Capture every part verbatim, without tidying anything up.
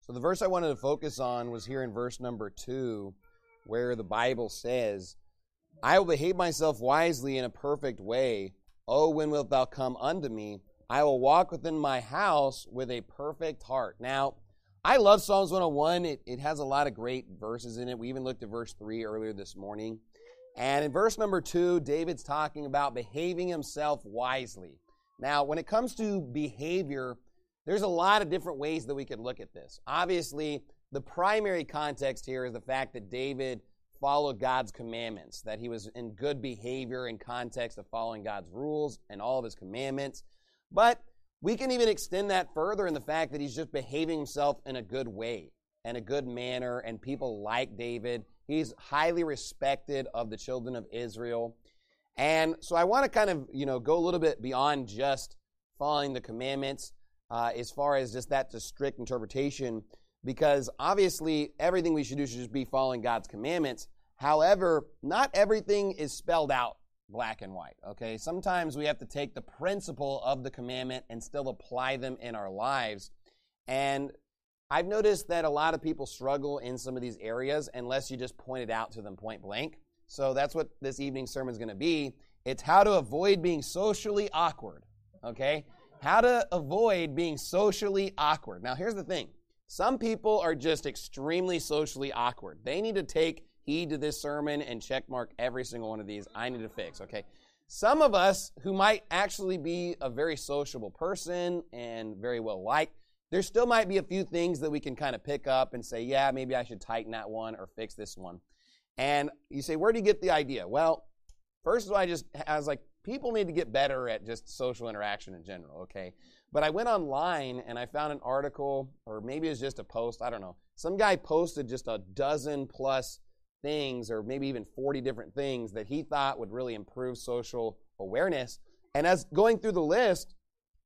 So the verse I wanted to focus on was here in verse number two, where the Bible says, I will behave myself wisely in a perfect way. Oh, when wilt thou come unto me? I will walk within my house with a perfect heart. Now, I love Psalms one oh one. It, it has a lot of great verses in it. We even looked at verse three earlier this morning. And in verse number two, David's talking about behaving himself wisely. Now, when it comes to behavior, there's a lot of different ways that we could look at this. Obviously, the primary context here is the fact that David followed God's commandments, that he was in good behavior in context of following God's rules and all of his commandments. But we can even extend that further in the fact that he's just behaving himself in a good way, in a good manner, and people like David. He's highly respected of the children of Israel. And so I want to kind of, you know, go a little bit beyond just following the commandments uh, as far as just that to strict interpretation, because obviously everything we should do should just be following God's commandments. However, not everything is spelled out black and white, okay? Sometimes we have to take the principle of the commandment and still apply them in our lives. And I've noticed that a lot of people struggle in some of these areas unless you just point it out to them point blank. So that's what this evening's sermon is going to be. It's how to avoid being socially awkward, okay? How to avoid being socially awkward. Now, here's the thing. Some people are just extremely socially awkward. They need to take heed to this sermon and check mark every single one of these I need to fix, okay? Some of us who might actually be a very sociable person and very well liked, there still might be a few things that we can kind of pick up and say, yeah, maybe I should tighten that one or fix this one. And you say, where do you get the idea? Well, first of all, I just, I was like, people need to get better at just social interaction in general, okay? But I went online and I found an article, or maybe it's just a post, I don't know. Some guy posted just a dozen plus things, or maybe even forty different things that he thought would really improve social awareness. And as going through the list,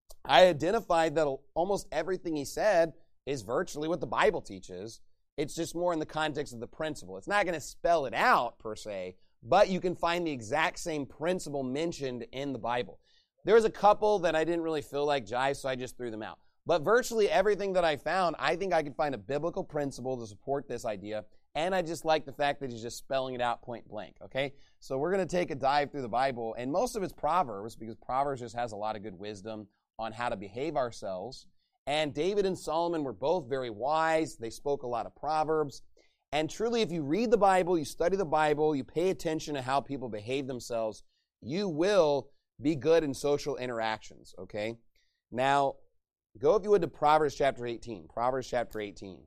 I identified that almost everything he said is virtually what the Bible teaches. It's just more in the context of the principle. It's not going to spell it out per se, but you can find the exact same principle mentioned in the Bible. There was a couple that I didn't really feel like jive, so I just threw them out. But virtually everything that I found, I think I could find a biblical principle to support this idea, and I just like the fact that he's just spelling it out point blank, okay? So we're going to take a dive through the Bible, and most of it's Proverbs, because Proverbs just has a lot of good wisdom on how to behave ourselves. And David and Solomon were both very wise. They spoke a lot of Proverbs. And truly, if you read the Bible, you study the Bible, you pay attention to how people behave themselves, you will be good in social interactions, okay? Now, go if you would to Proverbs chapter eighteen. Proverbs chapter eighteen.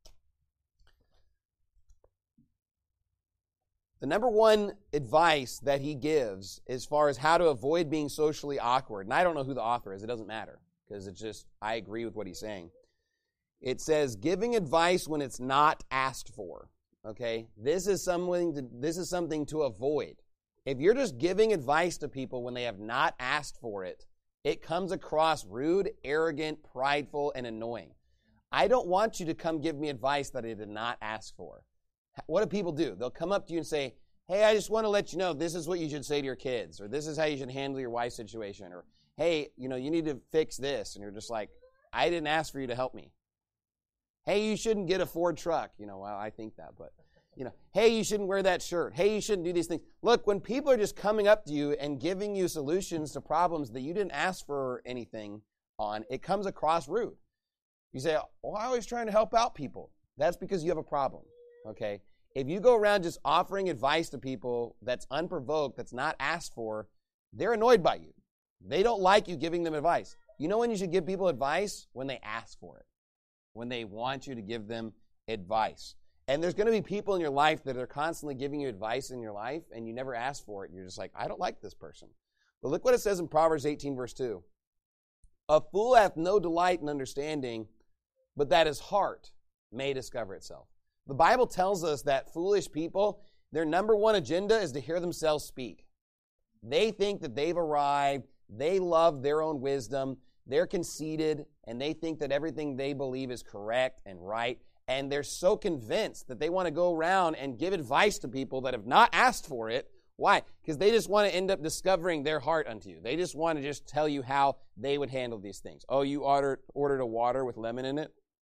The number one advice that he gives as far as how to avoid being socially awkward, and I don't know who the author is, it doesn't matter, because it's just, I agree with what he's saying. It says, giving advice when it's not asked for, okay? This is something to, this is something to avoid. If you're just giving advice to people when they have not asked for it, it comes across rude, arrogant, prideful, and annoying. I don't want you to come give me advice that I did not ask for. What do people do? They'll come up to you and say, hey, I just want to let you know this is what you should say to your kids, or this is how you should handle your wife's situation, or hey, you know, you need to fix this. And you're just like, I didn't ask for you to help me. Hey, you shouldn't get a Ford truck. You know, well, I think that, but, you know, hey, you shouldn't wear that shirt. Hey, you shouldn't do these things. Look, when people are just coming up to you and giving you solutions to problems that you didn't ask for anything on, it comes across rude. You say, well, I'm always trying to help out people. That's because you have a problem, okay? If you go around just offering advice to people that's unprovoked, that's not asked for, they're annoyed by you. They don't like you giving them advice. You know when you should give people advice? When they ask for it. When they want you to give them advice. And there's going to be people in your life that are constantly giving you advice in your life, and you never ask for it. And you're just like, I don't like this person. But look what it says in Proverbs eighteen, verse two. A fool hath no delight in understanding, but that his heart may discover itself. The Bible tells us that foolish people, their number one agenda is to hear themselves speak. They think that they've arrived. They love their own wisdom. They're conceited, and they think that everything they believe is correct and right. And they're so convinced that they want to go around and give advice to people that have not asked for it. Why? Because they just want to end up discovering their heart unto you. They just want to just tell you how they would handle these things. Oh, you ordered, ordered a water with lemon in it?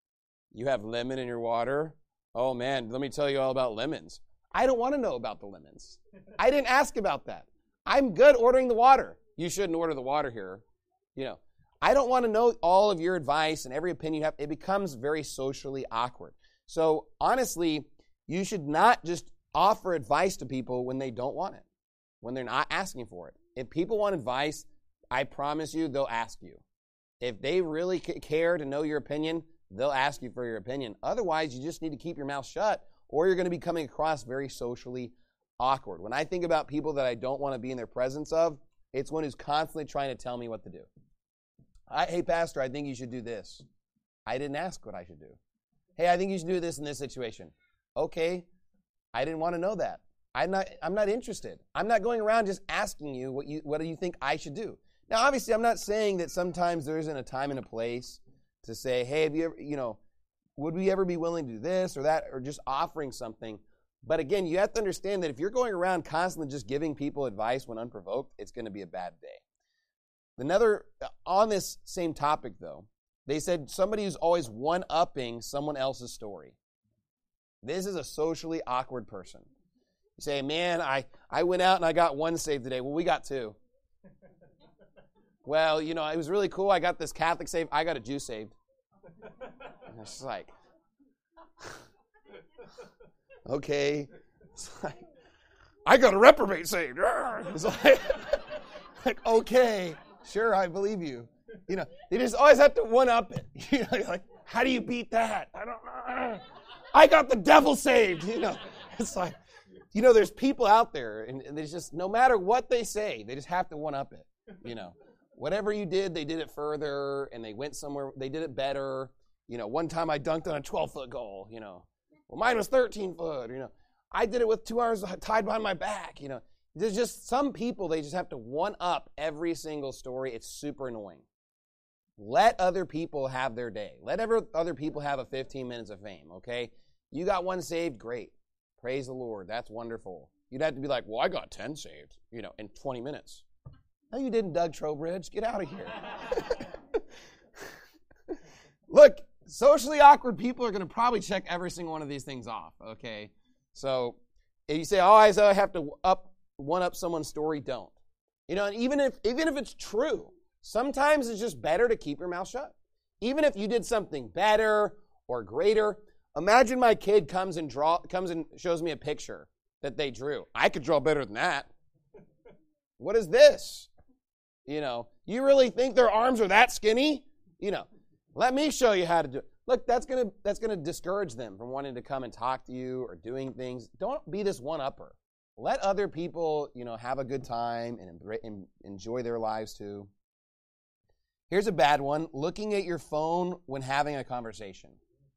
You have lemon in your water? Oh, man, let me tell you all about lemons. I don't want to know about the lemons. I didn't ask about that. I'm good ordering the water. You shouldn't order the water here. You know, I don't want to know all of your advice and every opinion you have. It becomes very socially awkward. So, honestly, you should not just offer advice to people when they don't want it, when they're not asking for it. If people want advice, I promise you they'll ask you. If they really care to know your opinion, they'll ask you for your opinion. Otherwise, you just need to keep your mouth shut, or you're going to be coming across very socially awkward. When I think about people that I don't want to be in their presence of, it's one who's constantly trying to tell me what to do. I, hey, Pastor, I think you should do this. I didn't ask what I should do. Hey, I think you should do this in this situation. Okay, I didn't want to know that. I'm not, I'm not interested. I'm not going around just asking you what you what do you think I should do. Now, obviously, I'm not saying that sometimes there isn't a time and a place to say, hey, have you ever, you know, would we ever be willing to do this or that, or just offering something. But again, you have to understand that if you're going around constantly just giving people advice when unprovoked, it's going to be a bad day. Another, on this same topic, though, they said somebody who's always one-upping someone else's story. This is a socially awkward person. You say, man, I, I went out and I got one saved today. Well, we got two. Well, you know, it was really cool. I got this Catholic saved. I got a Jew saved. And it's just like, okay. It's like, I got a reprobate saved. It's like, like, okay, sure, I believe you. You know, they just always have to one-up it. You know, you're like, how do you beat that? I don't know. I got the devil saved. You know, it's like, you know, there's people out there, and there's just, no matter what they say, they just have to one-up it, you know. Whatever you did, they did it further, and they went somewhere, they did it better. You know, one time I dunked on a twelve-foot goal, you know. Well, mine was thirteen-foot, you know. I did it with two arms tied behind my back, you know. There's just some people, they just have to one-up every single story. It's super annoying. Let other people have their day. Let ever other people have a fifteen minutes of fame, okay? You got one saved, great. Praise the Lord. That's wonderful. You'd have to be like, well, I got ten saved, you know, in twenty minutes. No, you didn't, Doug Trowbridge. Get out of here. Look, socially awkward people are going to probably check every single one of these things off, okay? So if you say, oh, I have to up one up someone's story, don't. You know, and even if even if it's true, sometimes it's just better to keep your mouth shut. Even if you did something better or greater, imagine my kid comes and draw comes and shows me a picture that they drew. I could draw better than that. What is this? You know, you really think their arms are that skinny? You know, let me show you how to do it. Look, that's gonna that's gonna discourage them from wanting to come and talk to you or doing things. Don't be this one-upper. Let other people, you know, have a good time and, and enjoy their lives too. Here's a bad one: looking at your phone when having a conversation.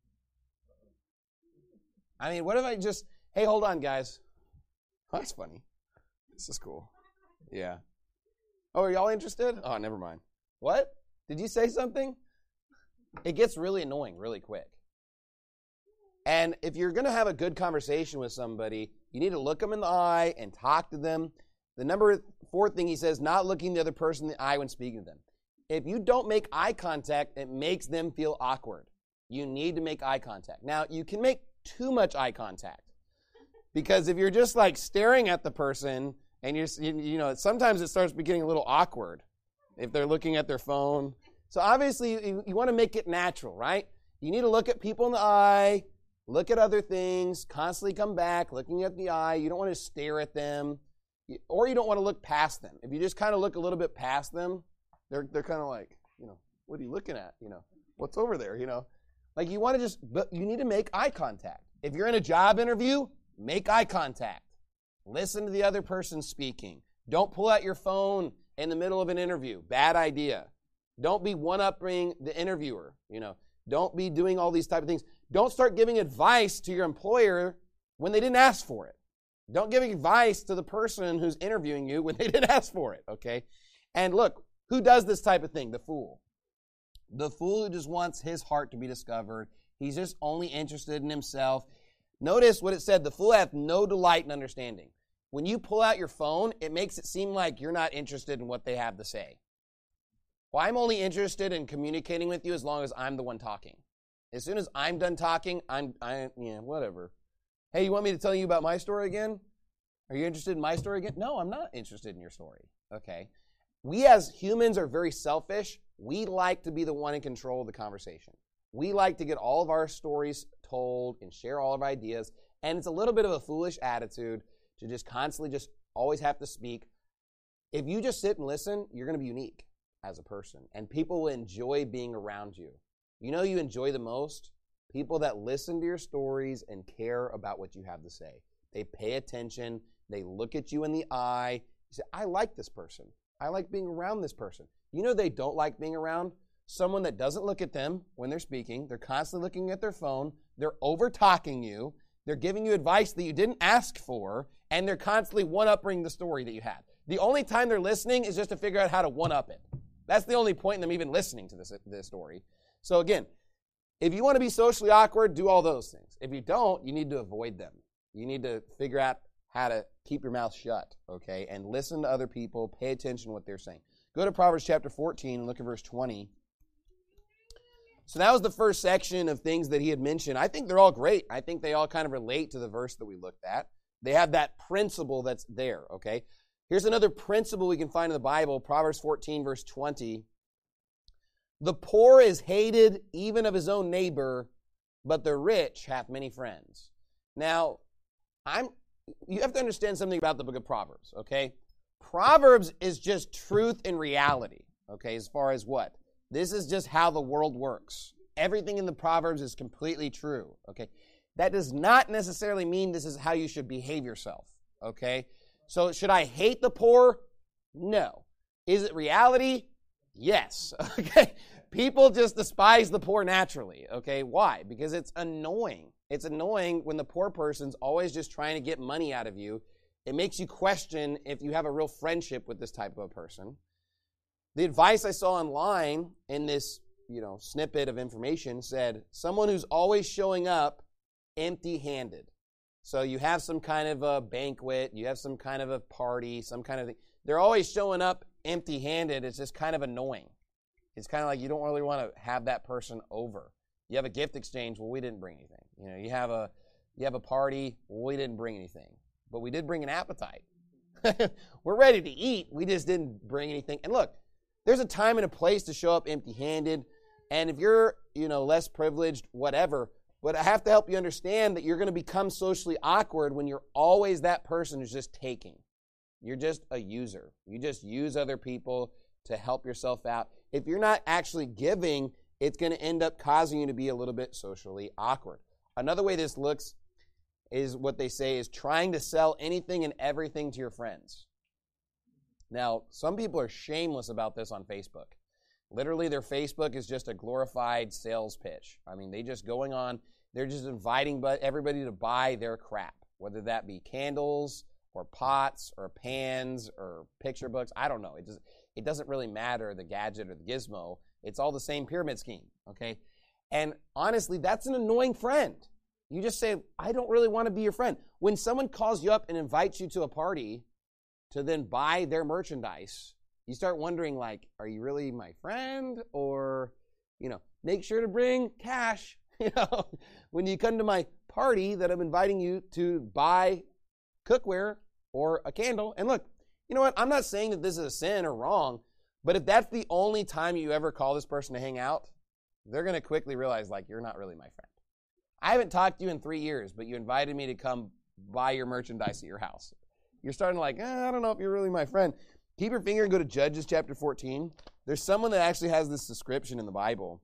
I mean, what if I just, hey, hold on, guys. Oh, that's funny. This is cool. Yeah. Oh, are y'all interested? Oh, never mind. What? Did you say something? It gets really annoying really quick. And if you're going to have a good conversation with somebody, you need to look them in the eye and talk to them. The number four thing he says, not looking the other person in the eye when speaking to them. If you don't make eye contact, it makes them feel awkward. You need to make eye contact. Now, you can make too much eye contact. Because if you're just like staring at the person, and you're, you know, sometimes it starts getting a little awkward if they're looking at their phone. So obviously, you, you want to make it natural, right? You need to look at people in the eye, look at other things, constantly come back, looking at the eye. You don't want to stare at them, or you don't want to look past them. If you just kind of look a little bit past them, they're they're kind of like, you know, what are you looking at? You know, what's over there? You know, like you want to just, but you need to make eye contact. If you're in a job interview, make eye contact. Listen to the other person speaking. Don't pull out your phone in the middle of an interview. Bad idea. Don't be one-upping the interviewer. You know, don't be doing all these type of things. Don't start giving advice to your employer when they didn't ask for it. Don't give advice to the person who's interviewing you when they didn't ask for it, okay? And look, who does this type of thing? The fool. The fool who just wants his heart to be discovered. He's just only interested in himself. Notice what it said, the fool hath no delight in understanding. When you pull out your phone, it makes it seem like you're not interested in what they have to say. Well, I'm only interested in communicating with you as long as I'm the one talking. As soon as I'm done talking, I'm, I, yeah, whatever. Hey, you want me to tell you about my story again? Are you interested in my story again? No, I'm not interested in your story. Okay. We as humans are very selfish. We like to be the one in control of the conversation. We like to get all of our stories told and share all of our ideas. And it's a little bit of a foolish attitude to just constantly just always have to speak. If you just sit and listen, you're going to be unique as a person. And people will enjoy being around you. You know you enjoy the most? People that listen to your stories and care about what you have to say. They pay attention. They look at you in the eye. You say, I like this person. I like being around this person. You know they don't like being around? Someone that doesn't look at them when they're speaking. They're constantly looking at their phone. They're over-talking you. They're giving you advice that you didn't ask for. And they're constantly one-upping the story that you had. The only time they're listening is just to figure out how to one-up it. That's the only point in them even listening to this, this story. So again, if you want to be socially awkward, do all those things. If you don't, you need to avoid them. You need to figure out how to keep your mouth shut, okay, and listen to other people, pay attention to what they're saying. Go to Proverbs chapter fourteen and look at verse twenty. So that was the first section of things that he had mentioned. I think they're all great. I think they all kind of relate to the verse that we looked at. They have that principle that's there, okay? Here's another principle we can find in the Bible, Proverbs fourteen, verse twenty. The poor is hated even of his own neighbor, but the rich hath many friends. Now, I'm you have to understand something about the book of Proverbs, okay? Proverbs is just truth and reality, okay, as far as what? This is just how the world works. Everything in the Proverbs is completely true, okay? That does not necessarily mean this is how you should behave yourself, okay? So should I hate the poor? No. Is it reality? Yes, okay? People just despise the poor naturally, okay? Why? Because it's annoying. It's annoying when the poor person's always just trying to get money out of you. It makes you question if you have a real friendship with this type of a person. The advice I saw online in this, you know, snippet of information said, someone who's always showing up empty-handed. So you have some kind of a banquet, you have some kind of a party, some kind of thing. They're always showing up empty-handed. It's just kind of annoying. It's kind of like you don't really want to have that person over. You have a gift exchange, well, we didn't bring anything. You know, you have a you have a party, well, we didn't bring anything. But we did bring an appetite. We're ready to eat. We just didn't bring anything. And look, there's a time and a place to show up empty-handed. And if you're, you know, less privileged, whatever, but I have to help you understand that you're going to become socially awkward when you're always that person who's just taking. You're just a user. You just use other people to help yourself out. If you're not actually giving, it's going to end up causing you to be a little bit socially awkward. Another way this looks is what they say is trying to sell anything and everything to your friends. Now, some people are shameless about this on Facebook. Literally, their Facebook is just a glorified sales pitch. I mean, they just going on, they're just inviting everybody to buy their crap, whether that be candles or pots or pans or picture books. I don't know. It just it doesn't really matter, the gadget or the gizmo. It's all the same pyramid scheme, okay? And honestly, that's an annoying friend. You just say, I don't really want to be your friend. When someone calls you up and invites you to a party to then buy their merchandise, you start wondering, like, are you really my friend? Or, you know, make sure to bring cash, you know, when you come to my party that I'm inviting you to buy cookware or a candle. And look, you know what? I'm not saying that this is a sin or wrong, but if that's the only time you ever call this person to hang out, they're going to quickly realize, like, you're not really my friend. I haven't talked to you in three years, but you invited me to come buy your merchandise at your house. You're starting to like, eh, I don't know if you're really my friend. Keep your finger and go to Judges chapter fourteen. There's someone that actually has this description in the Bible.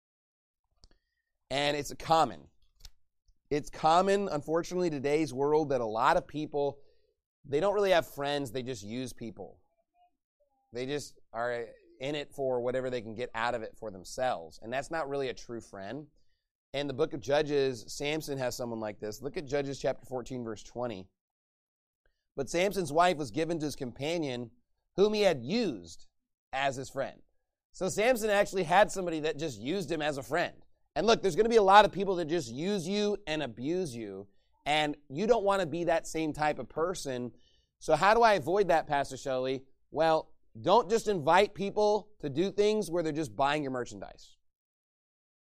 And it's common. It's common, unfortunately, today's world that a lot of people, they don't really have friends. They just use people. They just are in it for whatever they can get out of it for themselves. And that's not really a true friend. In the book of Judges, Samson has someone like this. Look at Judges chapter fourteen, verse twenty. But Samson's wife was given to his companion, whom he had used as his friend. So Samson actually had somebody that just used him as a friend. And look, there's going to be a lot of people that just use you and abuse you, and you don't want to be that same type of person. So how do I avoid that, Pastor Shelley? Well, don't just invite people to do things where they're just buying your merchandise.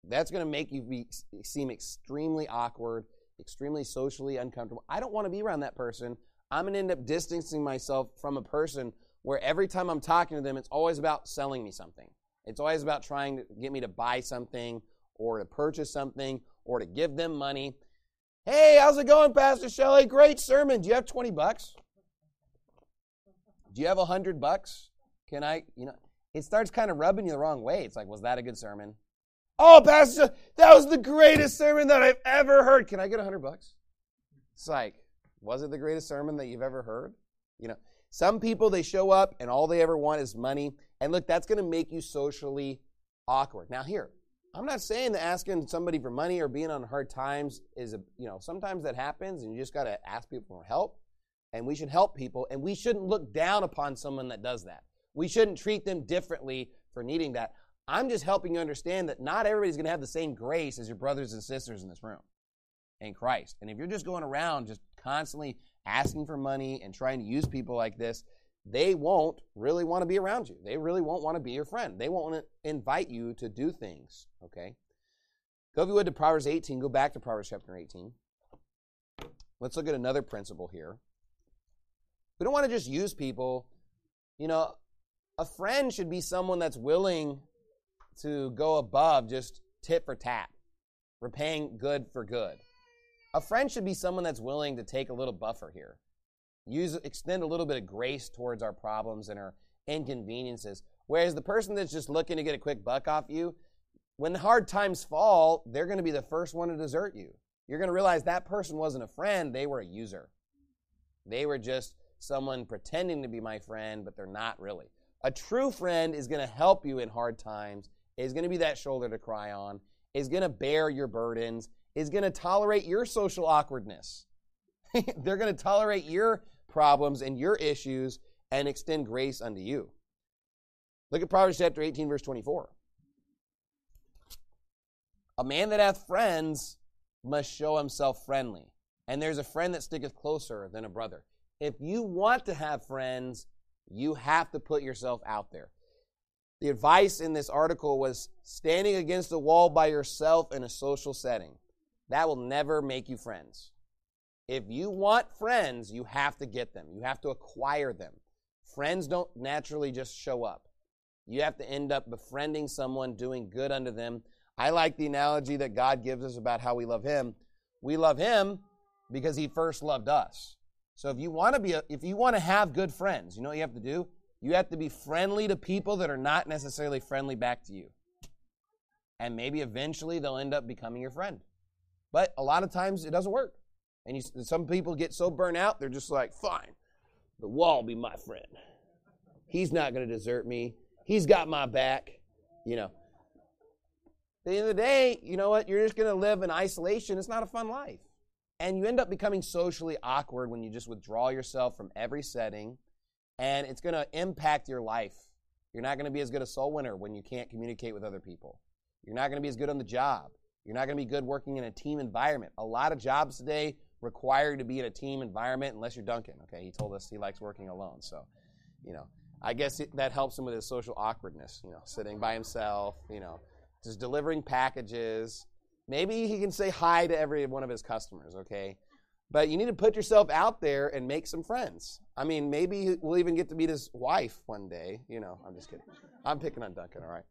That's going to make you be, seem extremely awkward, extremely socially uncomfortable. I don't want to be around that person. I'm going to end up distancing myself from a person where every time I'm talking to them, it's always about selling me something. It's always about trying to get me to buy something or to purchase something or to give them money. Hey, how's it going, Pastor Shelley? Great sermon. Do you have twenty bucks? Do you have one hundred bucks? Can I, you know, it starts kind of rubbing you the wrong way. It's like, was that a good sermon? Oh, Pastor, that was the greatest sermon that I've ever heard. Can I get one hundred bucks? It's like, was it the greatest sermon that you've ever heard? You know, some people, they show up and all they ever want is money. And look, that's going to make you socially awkward. Now here, I'm not saying that asking somebody for money or being on hard times is, a, you know, sometimes that happens and you just got to ask people for help. And we should help people. And we shouldn't look down upon someone that does that. We shouldn't treat them differently for needing that. I'm just helping you understand that not everybody's going to have the same grace as your brothers and sisters in this room in Christ. And if you're just going around just constantly asking for money and trying to use people like this, they won't really want to be around you. They really won't want to be your friend. They won't want to invite you to do things, okay? Go, if you would, to Proverbs eighteen. Go back to Proverbs chapter eighteen. Let's look at another principle here. We don't want to just use people. You know, a friend should be someone that's willing to go above just tit for tat, repaying good for good. A friend should be someone that's willing to take a little buffer here. Use, extend a little bit of grace towards our problems and our inconveniences. Whereas the person that's just looking to get a quick buck off you, when hard times fall, they're going to be the first one to desert you. You're going to realize that person wasn't a friend, they were a user. They were just someone pretending to be my friend, but they're not really. A true friend is going to help you in hard times, is going to be that shoulder to cry on, is going to bear your burdens, is going to tolerate your social awkwardness. They're going to tolerate your problems and your issues and extend grace unto you. Look at Proverbs chapter eighteen, verse twenty-four. A man that hath friends must show himself friendly, and there's a friend that sticketh closer than a brother. If you want to have friends, you have to put yourself out there. The advice in this article was standing against a wall by yourself in a social setting. That will never make you friends. If you want friends, you have to get them. You have to acquire them. Friends don't naturally just show up. You have to end up befriending someone, doing good unto them. I like the analogy that God gives us about how we love Him. We love Him because He first loved us. So if you want to be, a, if you want to have good friends, you know what you have to do? You have to be friendly to people that are not necessarily friendly back to you. And maybe eventually they'll end up becoming your friend. But a lot of times it doesn't work. And you, some people get so burnt out, they're just like, fine, the wall will be my friend. He's not going to desert me. He's got my back. You know. At the end of the day, you know what? You're just going to live in isolation. It's not a fun life. And you end up becoming socially awkward when you just withdraw yourself from every setting. And it's going to impact your life. You're not going to be as good a soul winner when you can't communicate with other people. You're not going to be as good on the job. You're not going to be good working in a team environment. A lot of jobs today require you to be in a team environment unless you're Duncan. Okay, he told us he likes working alone. So, you know, I guess it, that helps him with his social awkwardness, you know, sitting by himself, you know, just delivering packages. Maybe he can say hi to every one of his customers, okay? But you need to put yourself out there and make some friends. I mean, maybe we'll even get to meet his wife one day. You know, I'm just kidding. I'm picking on Duncan, all right?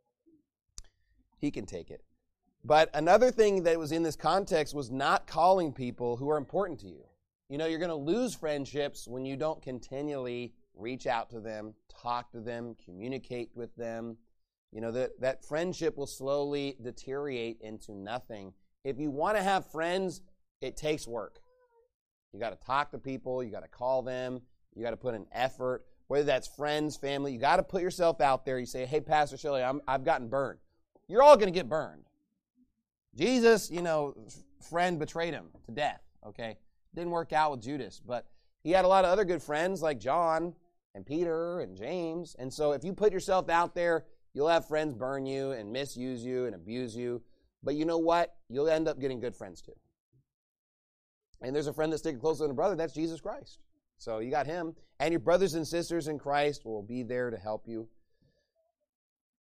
He can take it. But another thing that was in this context was not calling people who are important to you. You know, you're going to lose friendships when you don't continually reach out to them, talk to them, communicate with them. You know, that, that friendship will slowly deteriorate into nothing. If you want to have friends, it takes work. You got to talk to people. You got to call them. You got to put an effort, whether that's friends, family. You got to put yourself out there. You say, hey, Pastor Shelley, I'm, I've gotten burned. You're all going to get burned. Jesus, you know, friend betrayed him to death, okay? Didn't work out with Judas, but he had a lot of other good friends like John and Peter and James. And so if you put yourself out there, you'll have friends burn you and misuse you and abuse you. But you know what? You'll end up getting good friends too. And there's a friend that's sticking closer than a brother. That's Jesus Christ. So you got him. And your brothers and sisters in Christ will be there to help you.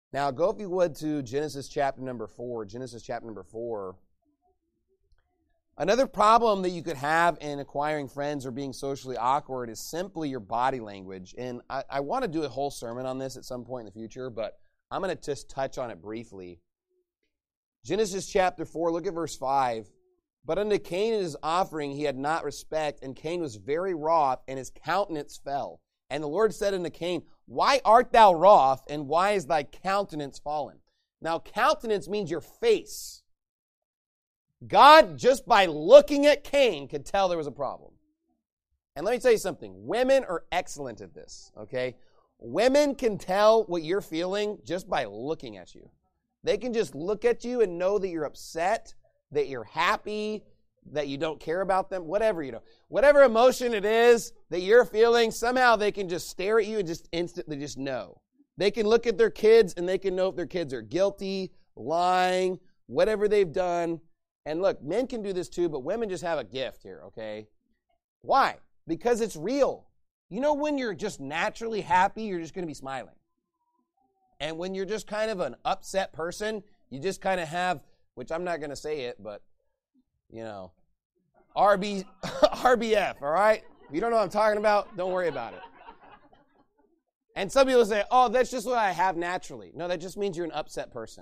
Now, go if you would to Genesis chapter number four. Genesis chapter number four. Another problem that you could have in acquiring friends or being socially awkward is simply your body language. And I, I want to do a whole sermon on this at some point in the future, but I'm going to just touch on it briefly. Genesis chapter four, look at verse five. But unto Cain and his offering he had not respect, and Cain was very wroth, and his countenance fell. And the Lord said unto Cain, Why art thou wroth, and why is thy countenance fallen? Now, countenance means your face. God, just by looking at Cain, could tell there was a problem. And let me tell you something. Women are excellent at this, okay? Women can tell what you're feeling just by looking at you. They can just look at you and know that you're upset, that you're happy, that you don't care about them, whatever, you know. Whatever emotion it is that you're feeling, somehow they can just stare at you and just instantly just know. They can look at their kids and they can know if their kids are guilty, lying, whatever they've done. And look, men can do this too, but women just have a gift here, okay? Why? Because it's real. You know, when you're just naturally happy, you're just going to be smiling. And when you're just kind of an upset person, you just kind of have, which I'm not going to say it, but, you know, R B, R B F, all right? If you don't know what I'm talking about, don't worry about it. And some people say, oh, that's just what I have naturally. No, that just means you're an upset person.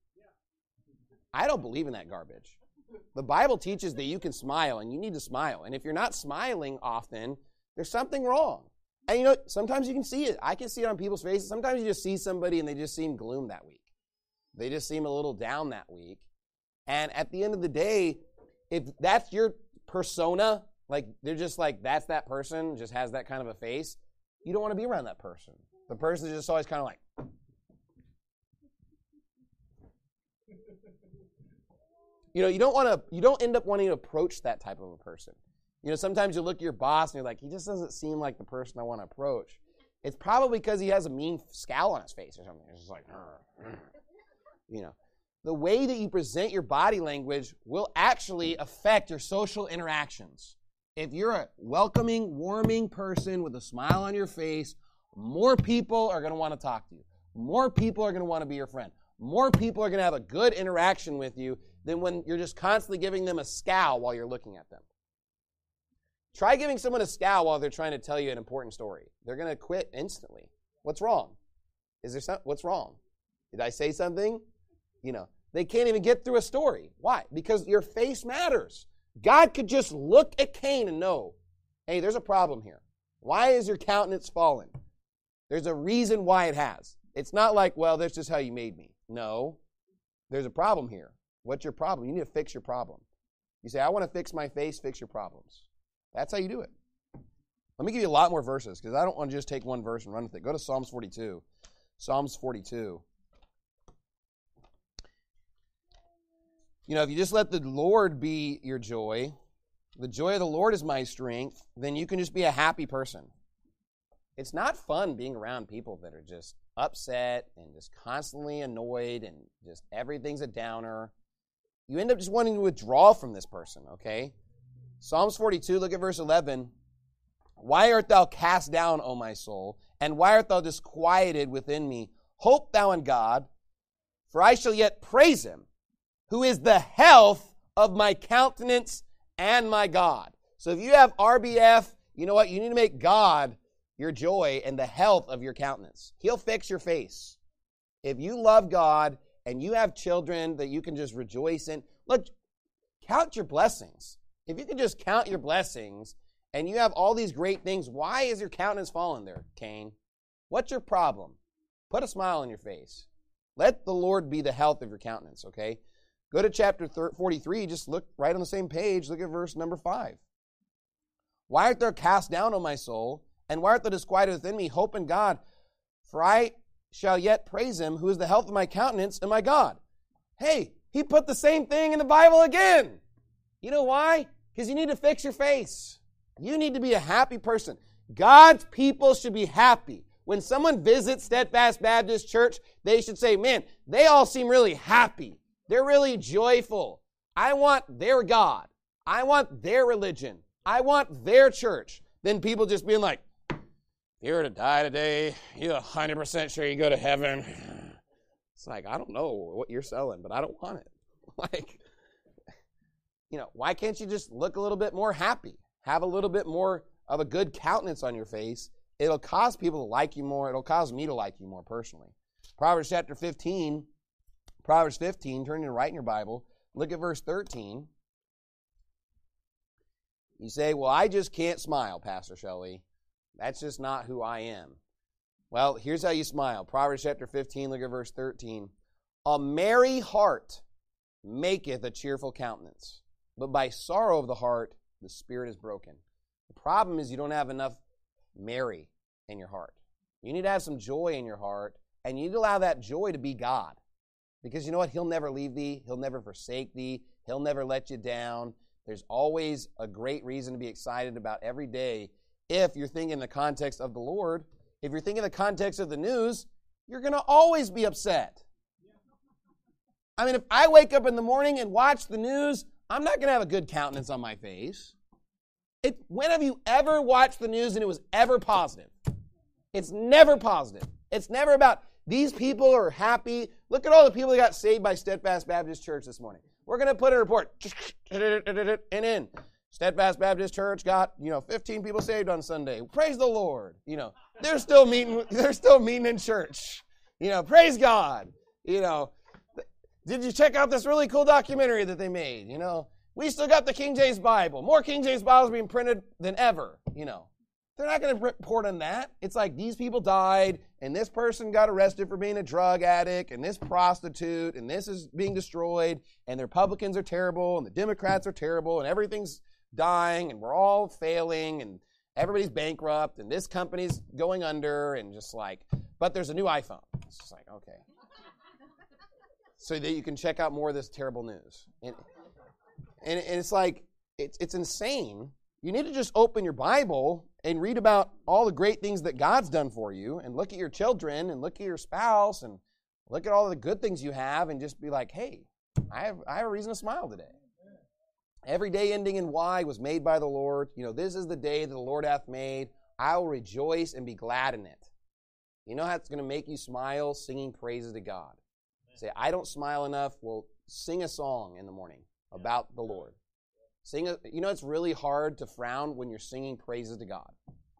I don't believe in that garbage. The Bible teaches that you can smile, and you need to smile. And if you're not smiling often, there's something wrong. And you know, sometimes you can see it. I can see it on people's faces. Sometimes you just see somebody and they just seem gloom that week. They just seem a little down that week. And at the end of the day, if that's your persona, like they're just like, that's that person, just has that kind of a face, you don't want to be around that person. The person is just always kind of like, you know, you don't want to, you don't end up wanting to approach that type of a person. You know, sometimes you look at your boss and you're like, he just doesn't seem like the person I want to approach. It's probably because he has a mean scowl on his face or something. It's just like, you know. The way that you present your body language will actually affect your social interactions. If you're a welcoming, warming person with a smile on your face, more people are going to want to talk to you. More people are going to want to be your friend. More people are going to have a good interaction with you than when you're just constantly giving them a scowl while you're looking at them. Try giving someone a scowl while they're trying to tell you an important story. They're going to quit instantly. What's wrong? Is there some, what's wrong? Did I say something? You know, they can't even get through a story. Why? Because your face matters. God could just look at Cain and know, hey, there's a problem here. Why is your countenance fallen? There's a reason why it has. It's not like, well, that's just how you made me. No, there's a problem here. What's your problem? You need to fix your problem. You say, I want to fix my face, fix your problems. That's how you do it. Let me give you a lot more verses because I don't want to just take one verse and run with it. Go to Psalms forty-two. Psalms forty-two. You know, if you just let the Lord be your joy, the joy of the Lord is my strength, then you can just be a happy person. It's not fun being around people that are just upset and just constantly annoyed and just everything's a downer. You end up just wanting to withdraw from this person, okay? Psalms forty-two, look at verse eleven. Why art thou cast down, O my soul? And why art thou disquieted within me? Hope thou in God, for I shall yet praise him, who is the health of my countenance and my God. So if you have R B F, you know what? You need to make God your joy and the health of your countenance. He'll fix your face. If you love God and you have children that you can just rejoice in, look, count your blessings. If you can just count your blessings and you have all these great things, why is your countenance fallen there, Cain? What's your problem? Put a smile on your face. Let the Lord be the health of your countenance, okay? Go to chapter forty-three, just look right on the same page, look at verse number five. Why art thou cast down, O my soul, and why art thou disquieted within me? Hope in God, for I shall yet praise him, who is the health of my countenance and my God. Hey, he put the same thing in the Bible again. You know why? Because you need to fix your face. You need to be a happy person. God's people should be happy. When someone visits Steadfast Baptist Church, they should say, man, they all seem really happy. They're really joyful. I want their God. I want their religion. I want their church. Then people just being like, if you were to die today, you're one hundred percent sure you go to heaven. It's like, I don't know what you're selling, but I don't want it. Like, you know, why can't you just look a little bit more happy? Have a little bit more of a good countenance on your face. It'll cause people to like you more. It'll cause me to like you more personally. Proverbs chapter fifteen, Proverbs fifteen, turn to right in your Bible. Look at verse thirteen. You say, well, I just can't smile, Pastor Shelley. That's just not who I am. Well, here's how you smile. Proverbs chapter fifteen, look at verse thirteen. A merry heart maketh a cheerful countenance, but by sorrow of the heart the spirit is broken. The problem is you don't have enough merry in your heart. You need to have some joy in your heart, and you need to allow that joy to be God. Because you know what? He'll never leave thee. He'll never forsake thee. He'll never let you down. There's always a great reason to be excited about every day if you're thinking in the context of the Lord. If you're thinking in the context of the news, you're going to always be upset. I mean, if I wake up in the morning and watch the news, I'm not going to have a good countenance on my face. It, when have you ever watched the news and it was ever positive? It's never positive. It's never about these people are happy. Look at all the people that got saved by Steadfast Baptist Church this morning. We're going to put a report. And in. Steadfast Baptist Church got, you know, fifteen people saved on Sunday. Praise the Lord. You know, they're still meeting, they're still meeting in church. You know, praise God. You know, did you check out this really cool documentary that they made? You know, we still got the King James Bible. More King James Bibles being printed than ever. You know, they're not going to report on that. It's like these people died, and this person got arrested for being a drug addict, and this prostitute, and this is being destroyed, and the Republicans are terrible, and the Democrats are terrible, and everything's dying, and we're all failing, and everybody's bankrupt, and this company's going under, and just like, but there's a new iPhone. It's just like, okay. So that you can check out more of this terrible news. And, and, and it's like, it's, it's insane. You need to just open your Bible and read about all the great things that God's done for you, and look at your children, and look at your spouse, and look at all the good things you have, and just be like, hey, I have, I have a reason to smile today. Every day ending in Y was made by the Lord. You know, this is the day that the Lord hath made. I will rejoice and be glad in it. You know how it's going to make you smile? Singing praises to God. Say, I don't smile enough. Well, sing a song in the morning about the Lord. Sing. A, you know, it's really hard to frown when you're singing praises to God.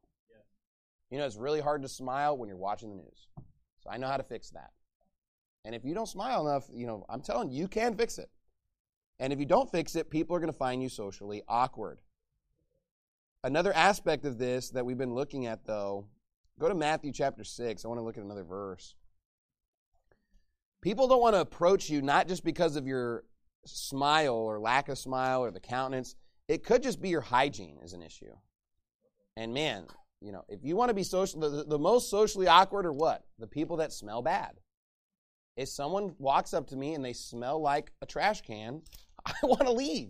You know, it's really hard to smile when you're watching the news. So I know how to fix that. And if you don't smile enough, you know, I'm telling you, you can fix it. And if you don't fix it, people are going to find you socially awkward. Another aspect of this that we've been looking at, though, go to Matthew chapter six. I want to look at another verse. People don't want to approach you not just because of your smile or lack of smile or the countenance. It could just be your hygiene is an issue. And man, you know, if you want to be social, the, the most socially awkward are what? The people that smell bad. If someone walks up to me and they smell like a trash can, I want to leave.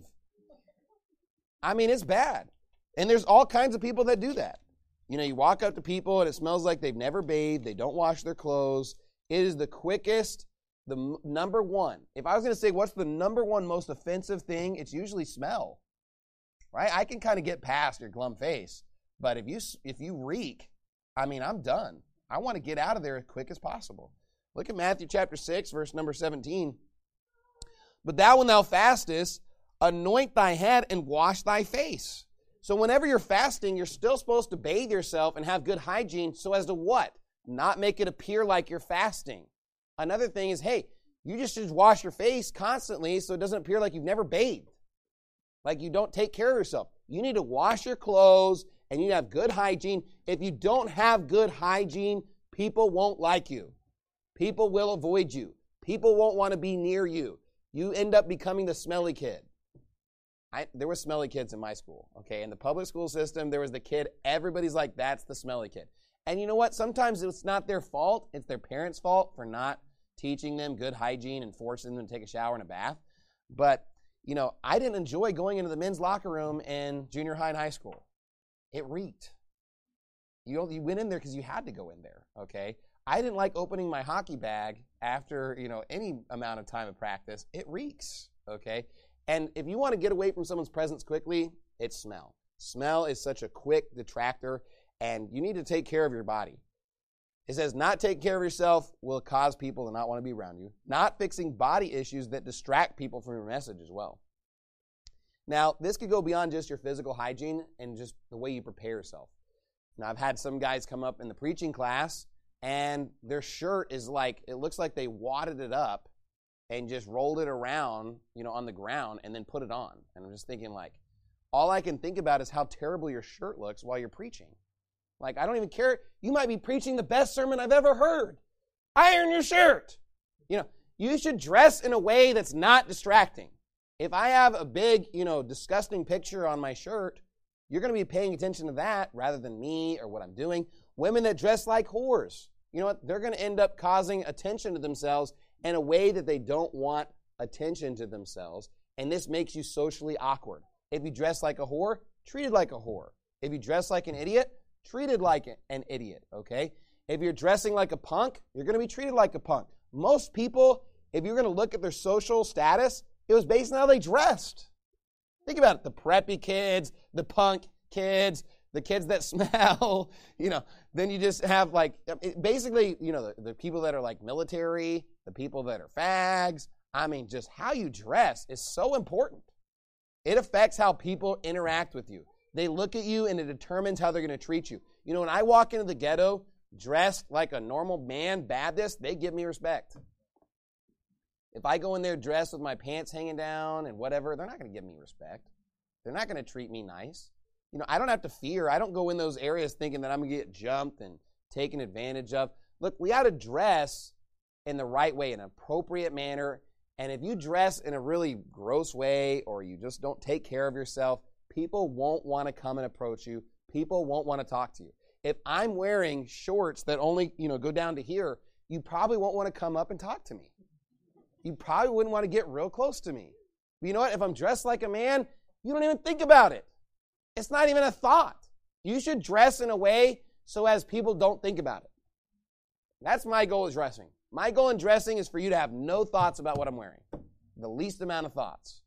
I mean, it's bad. And there's all kinds of people that do that. You know, you walk up to people and it smells like they've never bathed, they don't wash their clothes. It is the quickest, the m- number one. If I was going to say what's the number one most offensive thing, it's usually smell. Right? I can kind of get past your glum face. But if you if you reek, I mean, I'm done. I want to get out of there as quick as possible. Look at Matthew chapter six, verse number seventeen. But thou, when thou fastest, anoint thy head and wash thy face. So whenever you're fasting, you're still supposed to bathe yourself and have good hygiene so as to what? Not make it appear like you're fasting. Another thing is, hey, you just should wash your face constantly so it doesn't appear like you've never bathed. Like you don't take care of yourself. You need to wash your clothes and you need to have good hygiene. If you don't have good hygiene, people won't like you. People will avoid you. People won't want to be near you. You end up becoming the smelly kid. I, there were smelly kids in my school, okay? In the public school system, there was the kid, everybody's like, that's the smelly kid. And you know what? Sometimes it's not their fault. It's their parents' fault for not teaching them good hygiene and forcing them to take a shower and a bath. But, you know, I didn't enjoy going into the men's locker room in junior high and high school. It reeked. You, you went in there because you had to go in there, okay? I didn't like opening my hockey bag after, you know, any amount of time of practice. It reeks, okay? And if you want to get away from someone's presence quickly, it's smell. Smell is such a quick detractor, and you need to take care of your body. It says, not taking care of yourself will cause people to not want to be around you. Not fixing body issues that distract people from your message as well. Now, this could go beyond just your physical hygiene and just the way you prepare yourself. Now, I've had some guys come up in the preaching class, and their shirt is like, it looks like they wadded it up and just rolled it around, you know, on the ground and then put it on. And I'm just thinking, like, all I can think about is how terrible your shirt looks while you're preaching. Like, I don't even care. You might be preaching the best sermon I've ever heard. Iron your shirt. You know, you should dress in a way that's not distracting. If I have a big, you know, disgusting picture on my shirt, you're going to be paying attention to that rather than me or what I'm doing. Women that dress like whores, you know what? They're going to end up causing attention to themselves in a way that they don't want attention to themselves. And this makes you socially awkward. If you dress like a whore, treated like a whore. If you dress like an idiot, treated like an idiot, okay? If you're dressing like a punk, you're going to be treated like a punk. Most people, if you're going to look at their social status, it was based on how they dressed. Think about it. The preppy kids, the punk kids, the kids that smell, you know, then you just have like, basically, you know, the, the people that are like military, the people that are fags. I mean, just how you dress is so important. It affects how people interact with you. They look at you and it determines how they're going to treat you. You know, when I walk into the ghetto dressed like a normal man Baptist, they give me respect. If I go in there dressed with my pants hanging down and whatever, they're not going to give me respect. They're not going to treat me nice. You know, I don't have to fear. I don't go in those areas thinking that I'm going to get jumped and taken advantage of. Look, we ought to dress in the right way, in an appropriate manner. And if you dress in a really gross way or you just don't take care of yourself, people won't want to come and approach you. People won't want to talk to you. If I'm wearing shorts that only, you know, go down to here, you probably won't want to come up and talk to me. You probably wouldn't want to get real close to me. But you know what? If I'm dressed like a man, you don't even think about it. It's not even a thought. You should dress in a way so as people don't think about it. That's my goal is dressing. My goal in dressing is for you to have no thoughts about what I'm wearing. The least amount of thoughts.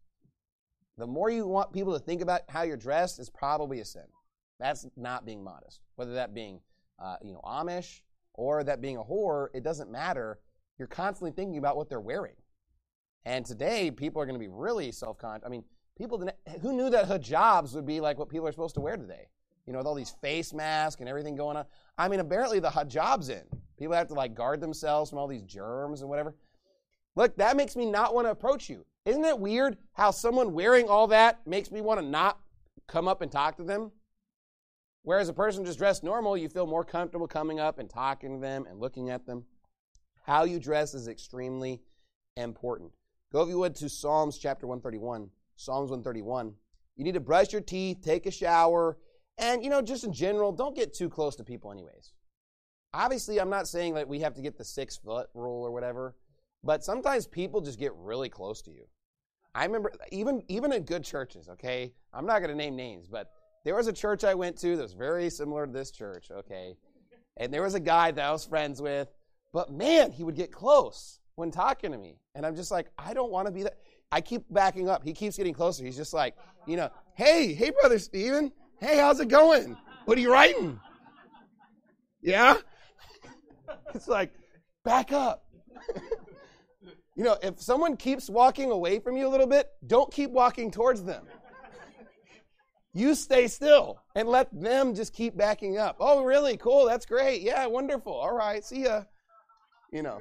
The more you want people to think about how you're dressed is probably a sin. That's not being modest. Whether that being, uh, you know, Amish or that being a whore, it doesn't matter. You're constantly thinking about what they're wearing. And today, people are going to be really self-conscious. I mean, people didn't, who knew that hijabs would be like what people are supposed to wear today? You know, with all these face masks and everything going on. I mean, apparently the hijab's in. People have to like guard themselves from all these germs and whatever. Look, that makes me not want to approach you. Isn't it weird how someone wearing all that makes me want to not come up and talk to them? Whereas a person just dressed normal, you feel more comfortable coming up and talking to them and looking at them. How you dress is extremely important. Go, if you would, to Psalms chapter one thirty-one. Psalms one thirty-one. You need to brush your teeth, take a shower, and, you know, just in general, don't get too close to people anyways. Obviously, I'm not saying that we have to get the six-foot rule or whatever, but sometimes people just get really close to you. I remember, even, even in good churches, okay? I'm not going to name names, but there was a church I went to that was very similar to this church, okay? And there was a guy that I was friends with, but man, he would get close when talking to me. And I'm just like, I don't want to be that. I keep backing up. He keeps getting closer. He's just like, you know, hey, hey, Brother Stephen. Hey, how's it going? What are you writing? Yeah? It's like, back up. You know, if someone keeps walking away from you a little bit, don't keep walking towards them. You stay still and let them just keep backing up. Oh, really? Cool. That's great. Yeah, wonderful. All right. See ya. You know,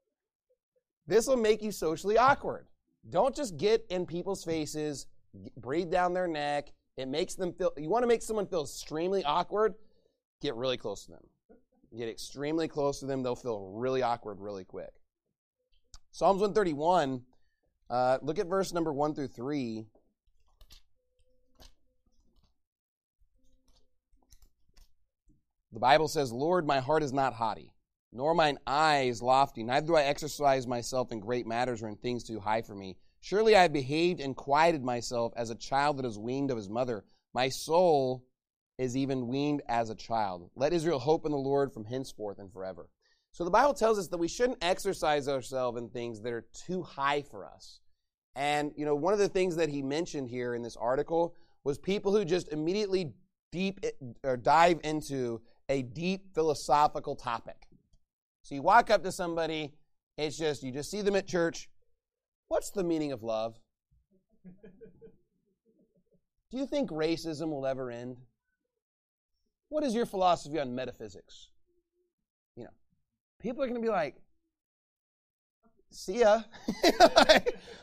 this will make you socially awkward. Don't just get in people's faces, breathe down their neck. It makes them feel, you want to make someone feel extremely awkward, get really close to them. Get extremely close to them. They'll feel really awkward really quick. Psalms one thirty-one, uh, look at verse number one through three. The Bible says, Lord, my heart is not haughty, nor mine eyes lofty. Neither do I exercise myself in great matters or in things too high for me. Surely I have behaved and quieted myself as a child that is weaned of his mother. My soul is even weaned as a child. Let Israel hope in the Lord from henceforth and forever. So the Bible tells us that we shouldn't exercise ourselves in things that are too high for us. And, you know, one of the things that he mentioned here in this article was people who just immediately deep or dive into a deep philosophical topic. So you walk up to somebody, it's just, you just see them at church. What's the meaning of love? Do you think racism will ever end? What is your philosophy on metaphysics? You know, people are going to be like, see ya. uh,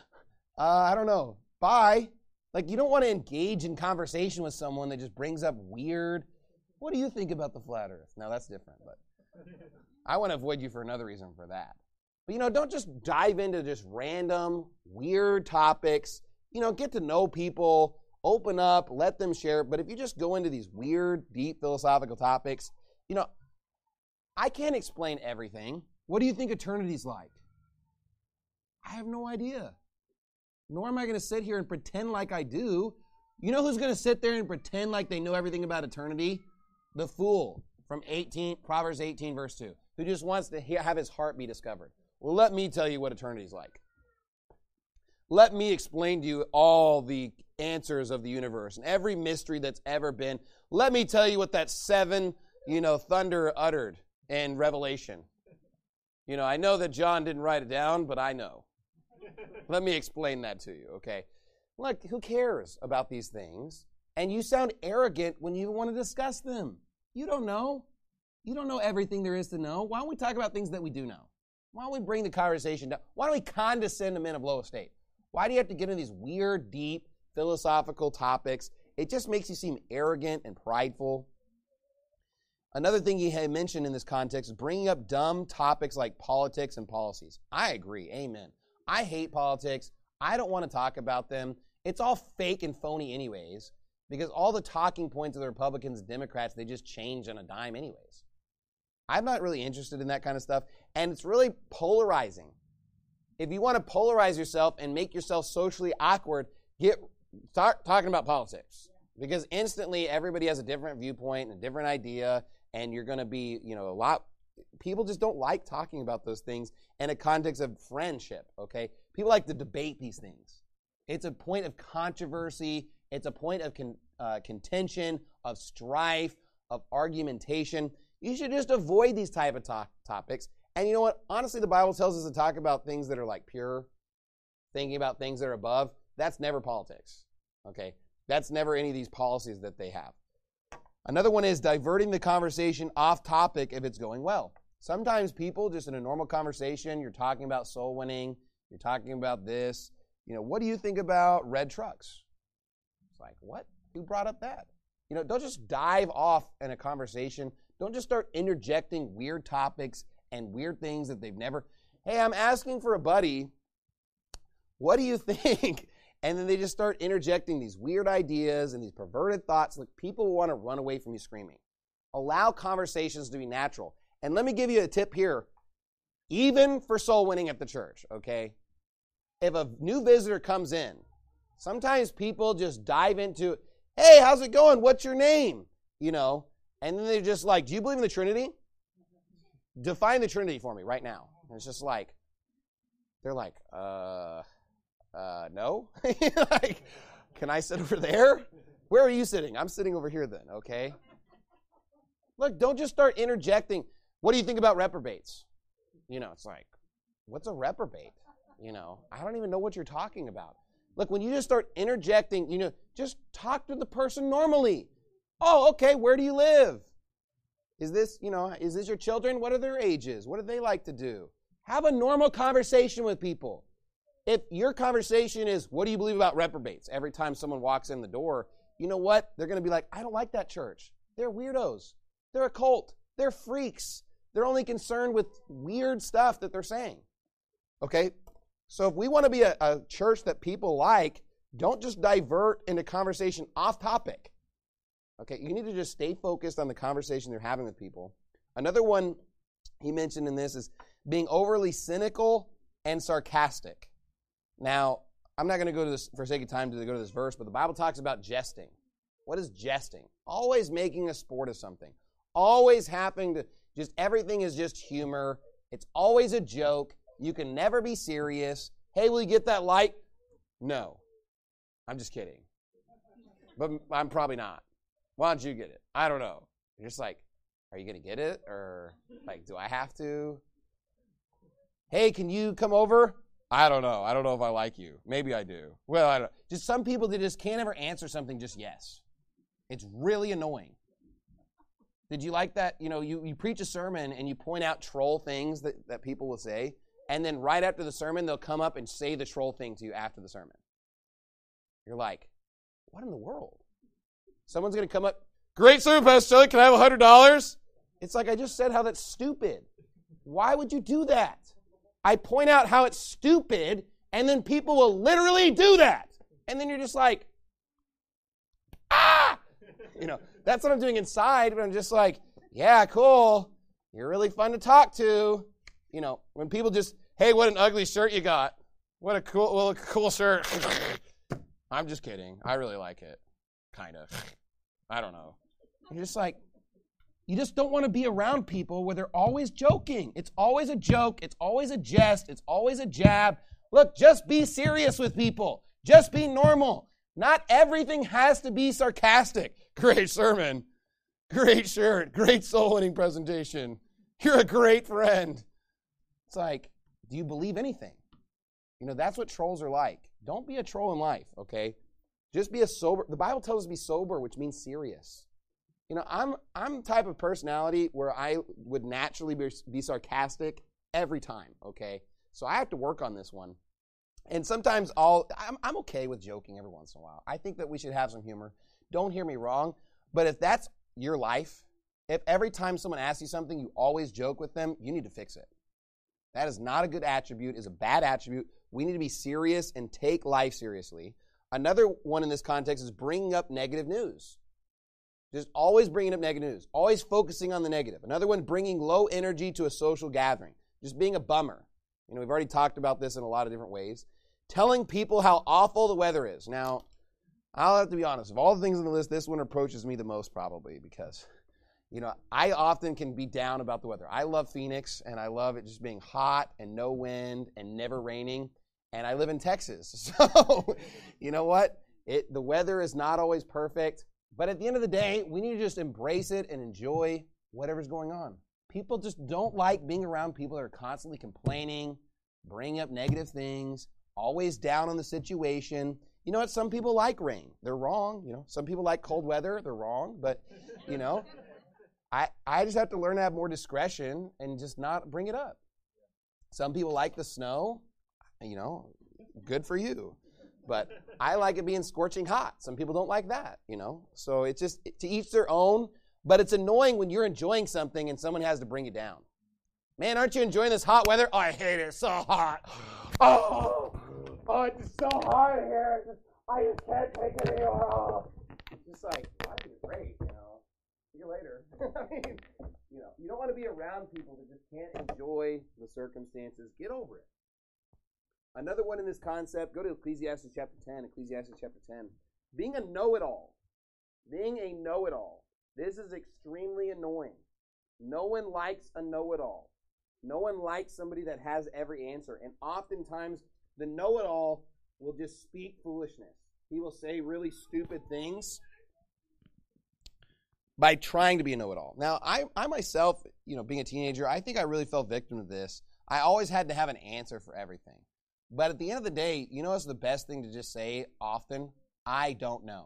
I don't know. Bye. Like, you don't want to engage in conversation with someone that just brings up weird, what do you think about the flat earth? Now, that's different, but I want to avoid you for another reason for that. But, you know, don't just dive into just random, weird topics. You know, get to know people, open up, let them share. But if you just go into these weird, deep philosophical topics, you know, I can't explain everything. What do you think eternity's like? I have no idea. Nor am I going to sit here and pretend like I do. You know who's going to sit there and pretend like they know everything about eternity? The fool from eighteen, Proverbs eighteen, verse two, who just wants to hear, have his heart be discovered. Well, let me tell you what eternity's like. Let me explain to you all the answers of the universe and every mystery that's ever been. Let me tell you what that seven, you know, thunder uttered in Revelation. You know, I know that John didn't write it down, but I know. Let me explain that to you, okay? Look, who cares about these things? And you sound arrogant when you want to discuss them. You don't know. You don't know everything there is to know. Why don't we talk about things that we do know? Why don't we bring the conversation down? Why don't we condescend to men of low estate? Why do you have to get into these weird, deep, philosophical topics? It just makes you seem arrogant and prideful. Another thing he had mentioned in this context is bringing up dumb topics like politics and policies. I agree. Amen. I hate politics. I don't want to talk about them. It's all fake and phony anyways, because all the talking points of the Republicans and Democrats, they just change on a dime anyways. I'm not really interested in that kind of stuff, and it's really polarizing. If you want to polarize yourself and make yourself socially awkward, get start talking about politics, because instantly everybody has a different viewpoint and a different idea, and you're going to be, you know, a lot. People just don't like talking about those things in a context of friendship, okay? People like to debate these things. It's a point of controversy. It's a point of con, uh, contention, of strife, of argumentation. You should just avoid these type of to- topics. And you know what? Honestly, the Bible tells us to talk about things that are like pure, thinking about things that are above. That's never politics, okay? That's never any of these policies that they have. Another one is diverting the conversation off topic if it's going well. Sometimes people, just in a normal conversation, you're talking about soul winning, you're talking about this. You know, what do you think about red trucks? It's like, what? Who brought up that? You know, don't just dive off in a conversation. Don't just start interjecting weird topics and weird things that they've never. Hey, I'm asking for a buddy. What do you think? And then they just start interjecting these weird ideas and these perverted thoughts. Like, people want to run away from you screaming. Allow conversations to be natural. And let me give you a tip here, even for soul winning at the church, okay? If a new visitor comes in, sometimes people just dive into, hey, how's it going? What's your name? You know, and then they're just like, do you believe in the Trinity? Define the Trinity for me right now. And it's just like, they're like, uh... Uh, no? Like, can I sit over there? Where are you sitting? I'm sitting over here then, okay? Look, don't just start interjecting. What do you think about reprobates? You know, it's like, what's a reprobate? You know, I don't even know what you're talking about. Look, when you just start interjecting, you know, just talk to the person normally. Oh, okay, where do you live? Is this, you know, is this your children? What are their ages? What do they like to do? Have a normal conversation with people. If your conversation is, what do you believe about reprobates? Every time someone walks in the door, you know what? They're going to be like, I don't like that church. They're weirdos. They're a cult. They're freaks. They're only concerned with weird stuff that they're saying. Okay? So if we want to be a, a church that people like, don't just divert into conversation off topic. Okay? You need to just stay focused on the conversation they're having with people. Another one he mentioned in this is being overly cynical and sarcastic. Now, I'm not going to go to this for sake of time to go to this verse, but the Bible talks about jesting. What is jesting? Always making a sport of something. Always having to, just everything is just humor. It's always a joke. You can never be serious. Hey, will you get that light? No. I'm just kidding. But I'm probably not. Why don't you get it? I don't know. You're just like, are you going to get it? Or like, do I have to? Hey, can you come over? I don't know. I don't know if I like you. Maybe I do. Well, I don't. Just some people that just can't ever answer something just yes. It's really annoying. Did you like that? You know, you, you preach a sermon and you point out troll things that, that people will say, and then right after the sermon, they'll come up and say the troll thing to you after the sermon. You're like, what in the world? Someone's going to come up, great sermon, Pastor Shelley, can I have one hundred dollars? It's like I just said how that's stupid. Why would you do that? I point out how it's stupid, and then people will literally do that. And then you're just like, ah! You know, that's what I'm doing inside, but I'm just like, yeah, cool. You're really fun to talk to. You know, when people just, hey, what an ugly shirt you got. What a cool, well, a cool shirt. I'm just kidding. I really like it. Kind of. I don't know. You're just like, you just don't want to be around people where they're always joking. It's always a joke. It's always a jest. It's always a jab. Look, just be serious with people. Just be normal. Not everything has to be sarcastic. Great sermon. Great shirt. Great soul-winning presentation. You're a great friend. It's like, do you believe anything? You know, that's what trolls are like. Don't be a troll in life, okay? Just be a sober. The Bible tells us to be sober, which means serious. You know, I'm I'm the type of personality where I would naturally be, be sarcastic every time, okay? So I have to work on this one. And sometimes I'll, I'm, I'm okay with joking every once in a while. I think that we should have some humor. Don't hear me wrong, but if that's your life, if every time someone asks you something, you always joke with them, you need to fix it. That is not a good attribute. It's a bad attribute. We need to be serious and take life seriously. Another one in this context is bringing up negative news. Just always bringing up negative news. Always focusing on the negative. Another one, bringing low energy to a social gathering. Just being a bummer. You know, we've already talked about this in a lot of different ways. Telling people how awful the weather is. Now, I'll have to be honest. Of all the things on the list, this one approaches me the most probably because, you know, I often can be down about the weather. I love Phoenix, and I love it just being hot and no wind and never raining. And I live in Texas. So, you know what? It, the weather is not always perfect. But at the end of the day, we need to just embrace it and enjoy whatever's going on. People just don't like being around people that are constantly complaining, bringing up negative things, always down on the situation. You know what? Some people like rain. They're wrong. You know, some people like cold weather. They're wrong. But, you know, I, I just have to learn to have more discretion and just not bring it up. Some people like the snow. You know, good for you. But I like it being scorching hot. Some people don't like that, you know. So it's just to each their own. But it's annoying when you're enjoying something and someone has to bring you down. Man, aren't you enjoying this hot weather? Oh, I hate it. It's so hot. Oh, oh, it's so hot in here. Just, I just can't take it anymore. Oh. It's just like, oh, this is great, you know. See you later. I mean, you know, you don't want to be around people that just can't enjoy the circumstances. Get over it. Another one in this concept, go to Ecclesiastes chapter ten, Ecclesiastes chapter ten. Being a know-it-all. Being a know-it-all. This is extremely annoying. No one likes a know-it-all. No one likes somebody that has every answer. And oftentimes, the know-it-all will just speak foolishness. He will say really stupid things by trying to be a know-it-all. Now, I, I myself, you know, being a teenager, I think I really fell victim to this. I always had to have an answer for everything. But at the end of the day, you know what's the best thing to just say often? I don't know.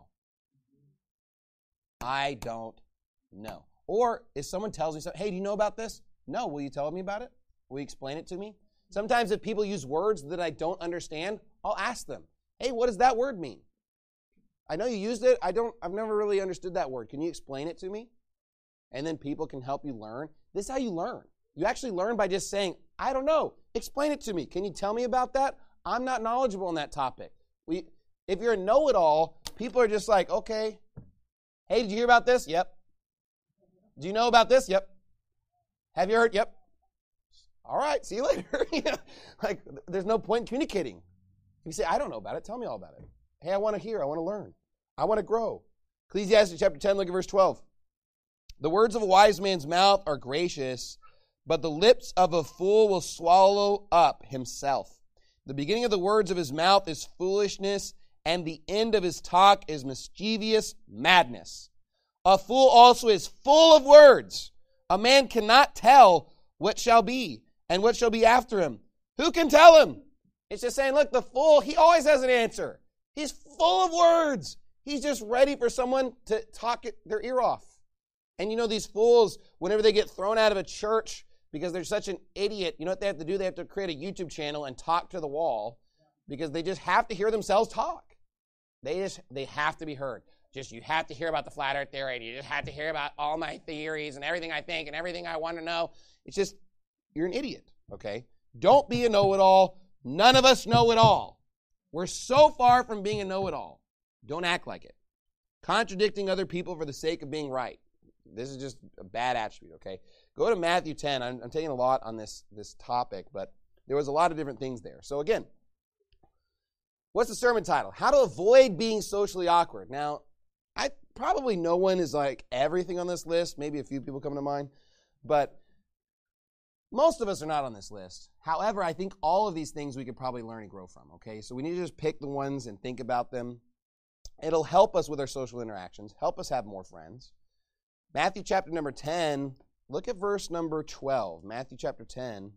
I don't know. Or if someone tells me something, hey, do you know about this? No. Will you tell me about it? Will you explain it to me? Sometimes if people use words that I don't understand, I'll ask them, hey, what does that word mean? I know you used it. I don't, I've never really understood that word. Can you explain it to me? And then people can help you learn. This is how you learn. You actually learn by just saying, I don't know. Explain it to me. Can you tell me about that? I'm not knowledgeable on that topic. We, if you're a know-it-all, people are just like, okay. Hey, did you hear about this? Yep. Do you know about this? Yep. Have you heard? Yep. All right, see you later. You know, like, there's no point in communicating. If you say, I don't know about it, tell me all about it. Hey, I want to hear. I want to learn. I want to grow. Ecclesiastes chapter ten, look at verse twelve. The words of a wise man's mouth are gracious, but the lips of a fool will swallow up himself. The beginning of the words of his mouth is foolishness, and the end of his talk is mischievous madness. A fool also is full of words. A man cannot tell what shall be, and what shall be after him. Who can tell him? It's just saying, look, the fool, he always has an answer. He's full of words. He's just ready for someone to talk their ear off. And you know, these fools, whenever they get thrown out of a church because they're such an idiot, you know what they have to do? They have to create a YouTube channel and talk to the wall because they just have to hear themselves talk. They just, they have to be heard. Just, you have to hear about the flat earth theory. You just have to hear about all my theories and everything I think and everything I want to know. It's just, you're an idiot, okay? Don't be a know-it-all. None of us know it all. We're so far from being a know-it-all. Don't act like it. Contradicting other people for the sake of being right. This is just a bad attribute, okay? Go to Matthew ten. I'm, I'm taking a lot on this, this topic, but there was a lot of different things there. So again, what's the sermon title? How to avoid being socially awkward. Now, I probably no one is like everything on this list. Maybe a few people come to mind, but most of us are not on this list. However, I think all of these things we could probably learn and grow from, okay? So we need to just pick the ones and think about them. It'll help us with our social interactions, help us have more friends. Matthew chapter number ten, look at verse number twelve. Matthew chapter ten.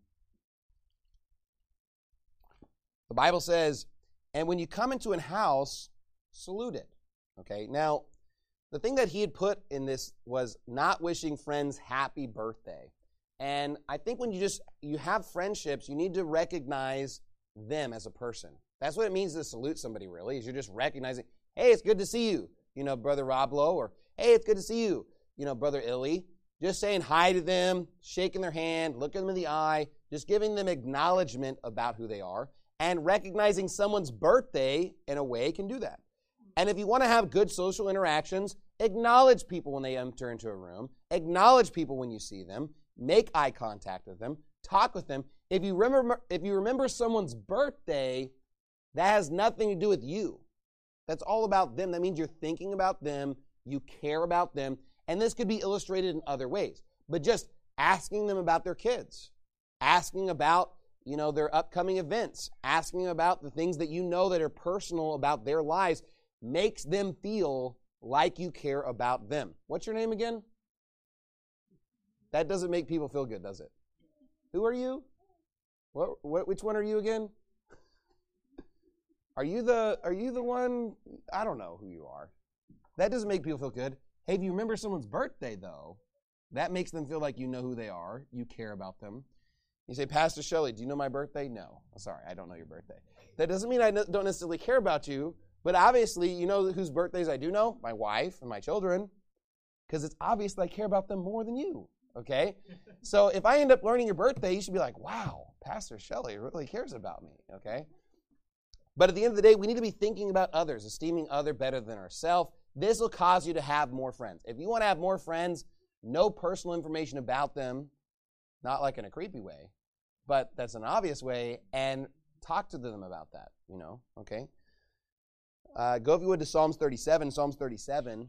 The Bible says, and when you come into an house, salute it. Okay, now, the thing that he had put in this was not wishing friends happy birthday. And I think when you just, you have friendships, you need to recognize them as a person. That's what it means to salute somebody, really, is you're just recognizing, hey, it's good to see you, you know, Brother Rob Lowe, or hey, it's good to see you, you know, Brother Illy. Just saying hi to them, shaking their hand, looking them in the eye, just giving them acknowledgement about who they are, and recognizing someone's birthday in a way can do that. And if you want to have good social interactions, acknowledge people when they enter into a room, acknowledge people when you see them, make eye contact with them, talk with them. If you remember, if you remember someone's birthday, that has nothing to do with you. That's all about them. That means you're thinking about them, you care about them, and this could be illustrated in other ways. But just asking them about their kids, asking about, you know, their upcoming events, asking about the things that you know that are personal about their lives makes them feel like you care about them. What's your name again? That doesn't make people feel good, does it? Who are you? What, what, which one are you again? Are you the are you the one? I don't know who you are. That doesn't make people feel good. Hey, if you remember someone's birthday, though, that makes them feel like you know who they are, you care about them. You say, Pastor Shelley, do you know my birthday? No. I'm sorry, I don't know your birthday. That doesn't mean I don't necessarily care about you, but obviously, you know whose birthdays I do know? My wife and my children, because it's obvious that I care about them more than you, okay? So if I end up learning your birthday, you should be like, wow, Pastor Shelley really cares about me, okay? But at the end of the day, we need to be thinking about others, esteeming other better than ourselves. This will cause you to have more friends. If you want to have more friends, no personal information about them, not like in a creepy way, but that's an obvious way, and talk to them about that, you know, okay? Uh, go, if you would, to Psalms thirty-seven. Psalms thirty-seven.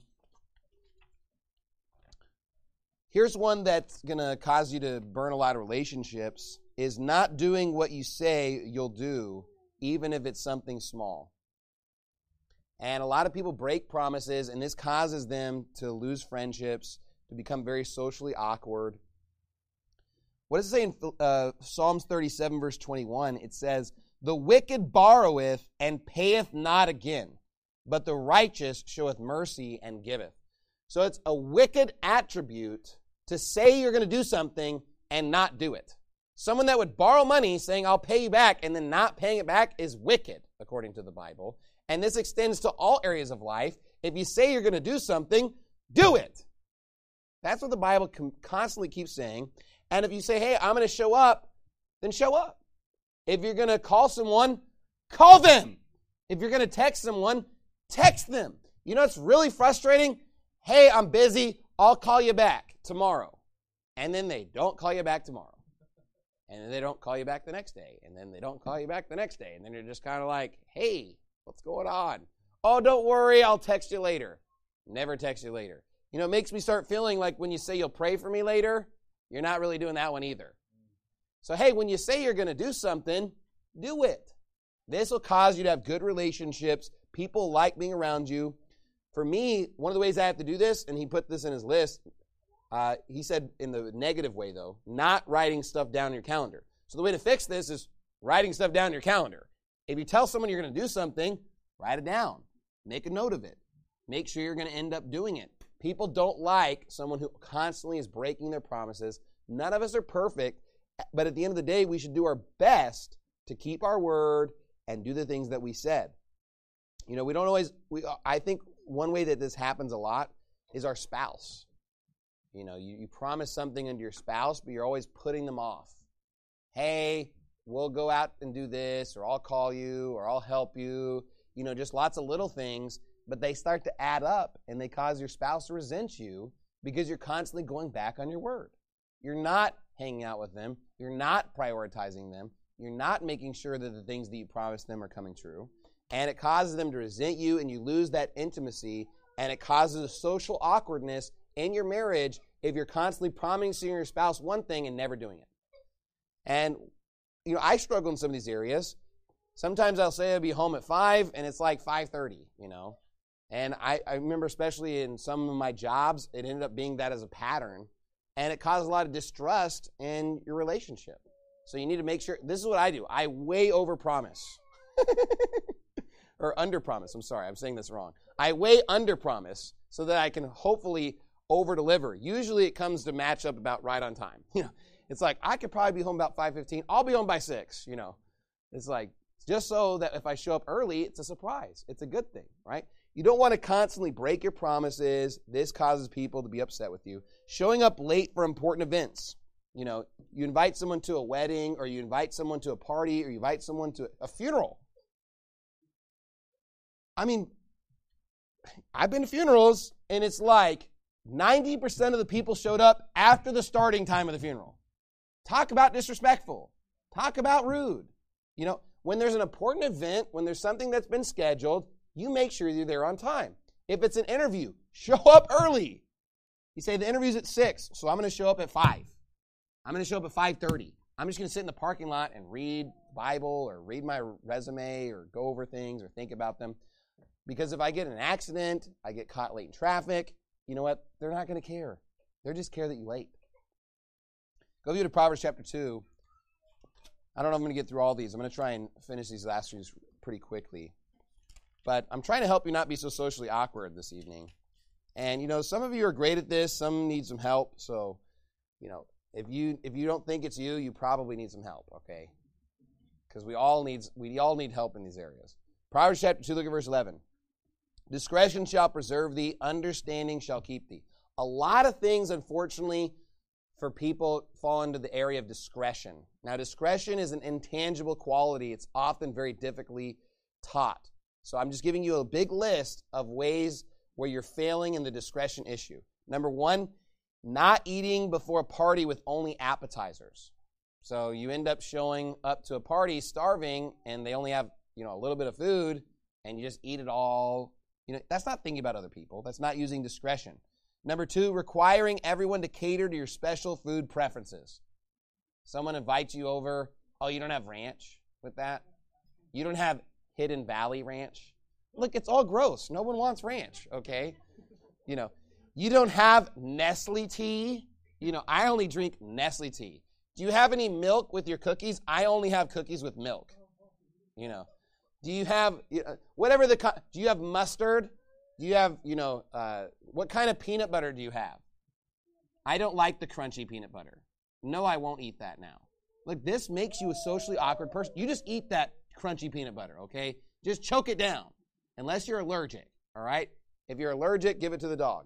Here's one that's going to cause you to burn a lot of relationships, is not doing what you say you'll do, even if it's something small. And a lot of people break promises, and this causes them to lose friendships, to become very socially awkward. What does it say in uh, Psalms thirty-seven, verse twenty-one? It says, the wicked borroweth and payeth not again, but the righteous showeth mercy and giveth. So it's a wicked attribute to say you're going to do something and not do it. Someone that would borrow money saying, I'll pay you back, and then not paying it back is wicked, according to the Bible. And this extends to all areas of life. If you say you're going to do something, do it. That's what the Bible constantly keeps saying. And if you say, hey, I'm going to show up, then show up. If you're going to call someone, call them. If you're going to text someone, text them. You know what's really frustrating? Hey, I'm busy. I'll call you back tomorrow. And then they don't call you back tomorrow. And then they don't call you back the next day. And then they don't call you back the next day. And then you're just kind of like, hey, what's going on? Oh, don't worry. I'll text you later. Never text you later. You know, it makes me start feeling like when you say you'll pray for me later, you're not really doing that one either. So, hey, when you say you're going to do something, do it. This will cause you to have good relationships. People like being around you. For me, one of the ways I have to do this, and he put this in his list, uh, he said in the negative way, though, not writing stuff down in your calendar. So the way to fix this is writing stuff down in your calendar. If you tell someone you're going to do something, write it down. Make a note of it. Make sure you're going to end up doing it. People don't like someone who constantly is breaking their promises. None of us are perfect, but at the end of the day, we should do our best to keep our word and do the things that we said. You know, we don't always, we, I think one way that this happens a lot is our spouse. You know, you, you promise something unto your spouse, but you're always putting them off. Hey, we'll go out and do this, or I'll call you, or I'll help you. You know, just lots of little things, but they start to add up, and they cause your spouse to resent you because you're constantly going back on your word. You're not hanging out with them. You're not prioritizing them. You're not making sure that the things that you promised them are coming true. And it causes them to resent you, and you lose that intimacy, and it causes a social awkwardness in your marriage if you're constantly promising your spouse one thing and never doing it. And, you know, I struggle in some of these areas. Sometimes I'll say I'll be home at five, and it's like five thirty, you know. And I, I remember especially in some of my jobs, it ended up being that as a pattern, and it caused a lot of distrust in your relationship. So you need to make sure, this is what I do. I way overpromise. Or underpromise. I'm sorry, I'm saying this wrong. I way underpromise so that I can hopefully over-deliver. Usually it comes to match up about right on time. You know, it's like, I could probably be home about five fifteen. I'll be home by six, you know. It's like, just so that if I show up early, it's a surprise. It's a good thing, right? You don't want to constantly break your promises. This causes people to be upset with you. Showing up late for important events. You know, you invite someone to a wedding, or you invite someone to a party, or you invite someone to a funeral. I mean, I've been to funerals, and it's like ninety percent of the people showed up after the starting time of the funeral. Talk about disrespectful. Talk about rude. You know, when there's an important event, when there's something that's been scheduled, you make sure you're there on time. If it's an interview, show up early. You say the interview's at six, so I'm going to show up at five. I'm going to show up at five thirty. I'm just going to sit in the parking lot and read Bible or read my resume or go over things or think about them. Because if I get in an accident, I get caught late in traffic, you know what? They're not going to care. They're just care that you're late. Go view to Proverbs chapter two. I don't know if I'm going to get through all these. I'm going to try and finish these last few pretty quickly. But I'm trying to help you not be so socially awkward this evening. And, you know, some of you are great at this. Some need some help. So, you know, if you if you don't think it's you, you probably need some help, okay? Because we all need we all need help in these areas. Proverbs chapter two, look at verse eleven. Discretion shall preserve thee, understanding shall keep thee. A lot of things, unfortunately, for people fall into the area of discretion. Now, discretion is an intangible quality. It's often very difficultly taught. So I'm just giving you a big list of ways where you're failing in the discretion issue. Number one, not eating before a party with only appetizers. So you end up showing up to a party starving, and they only have, you know, a little bit of food, and you just eat it all. You know, that's not thinking about other people. That's not using discretion. Number two, requiring everyone to cater to your special food preferences. Someone invites you over. Oh, you don't have ranch with that? You don't have Hidden Valley Ranch? Look, it's all gross. No one wants ranch, okay? You know, you don't have Nestle tea. You know, I only drink Nestle tea. Do you have any milk with your cookies? I only have cookies with milk. You know, do you have, you know, whatever the, do you have mustard? Do you have, you know, uh, what kind of peanut butter do you have? I don't like the crunchy peanut butter. No, I won't eat that now. Look, this makes you a socially awkward person. You just eat that crunchy peanut butter, okay? Just choke it down, unless you're allergic, all right? If you're allergic, give it to the dog.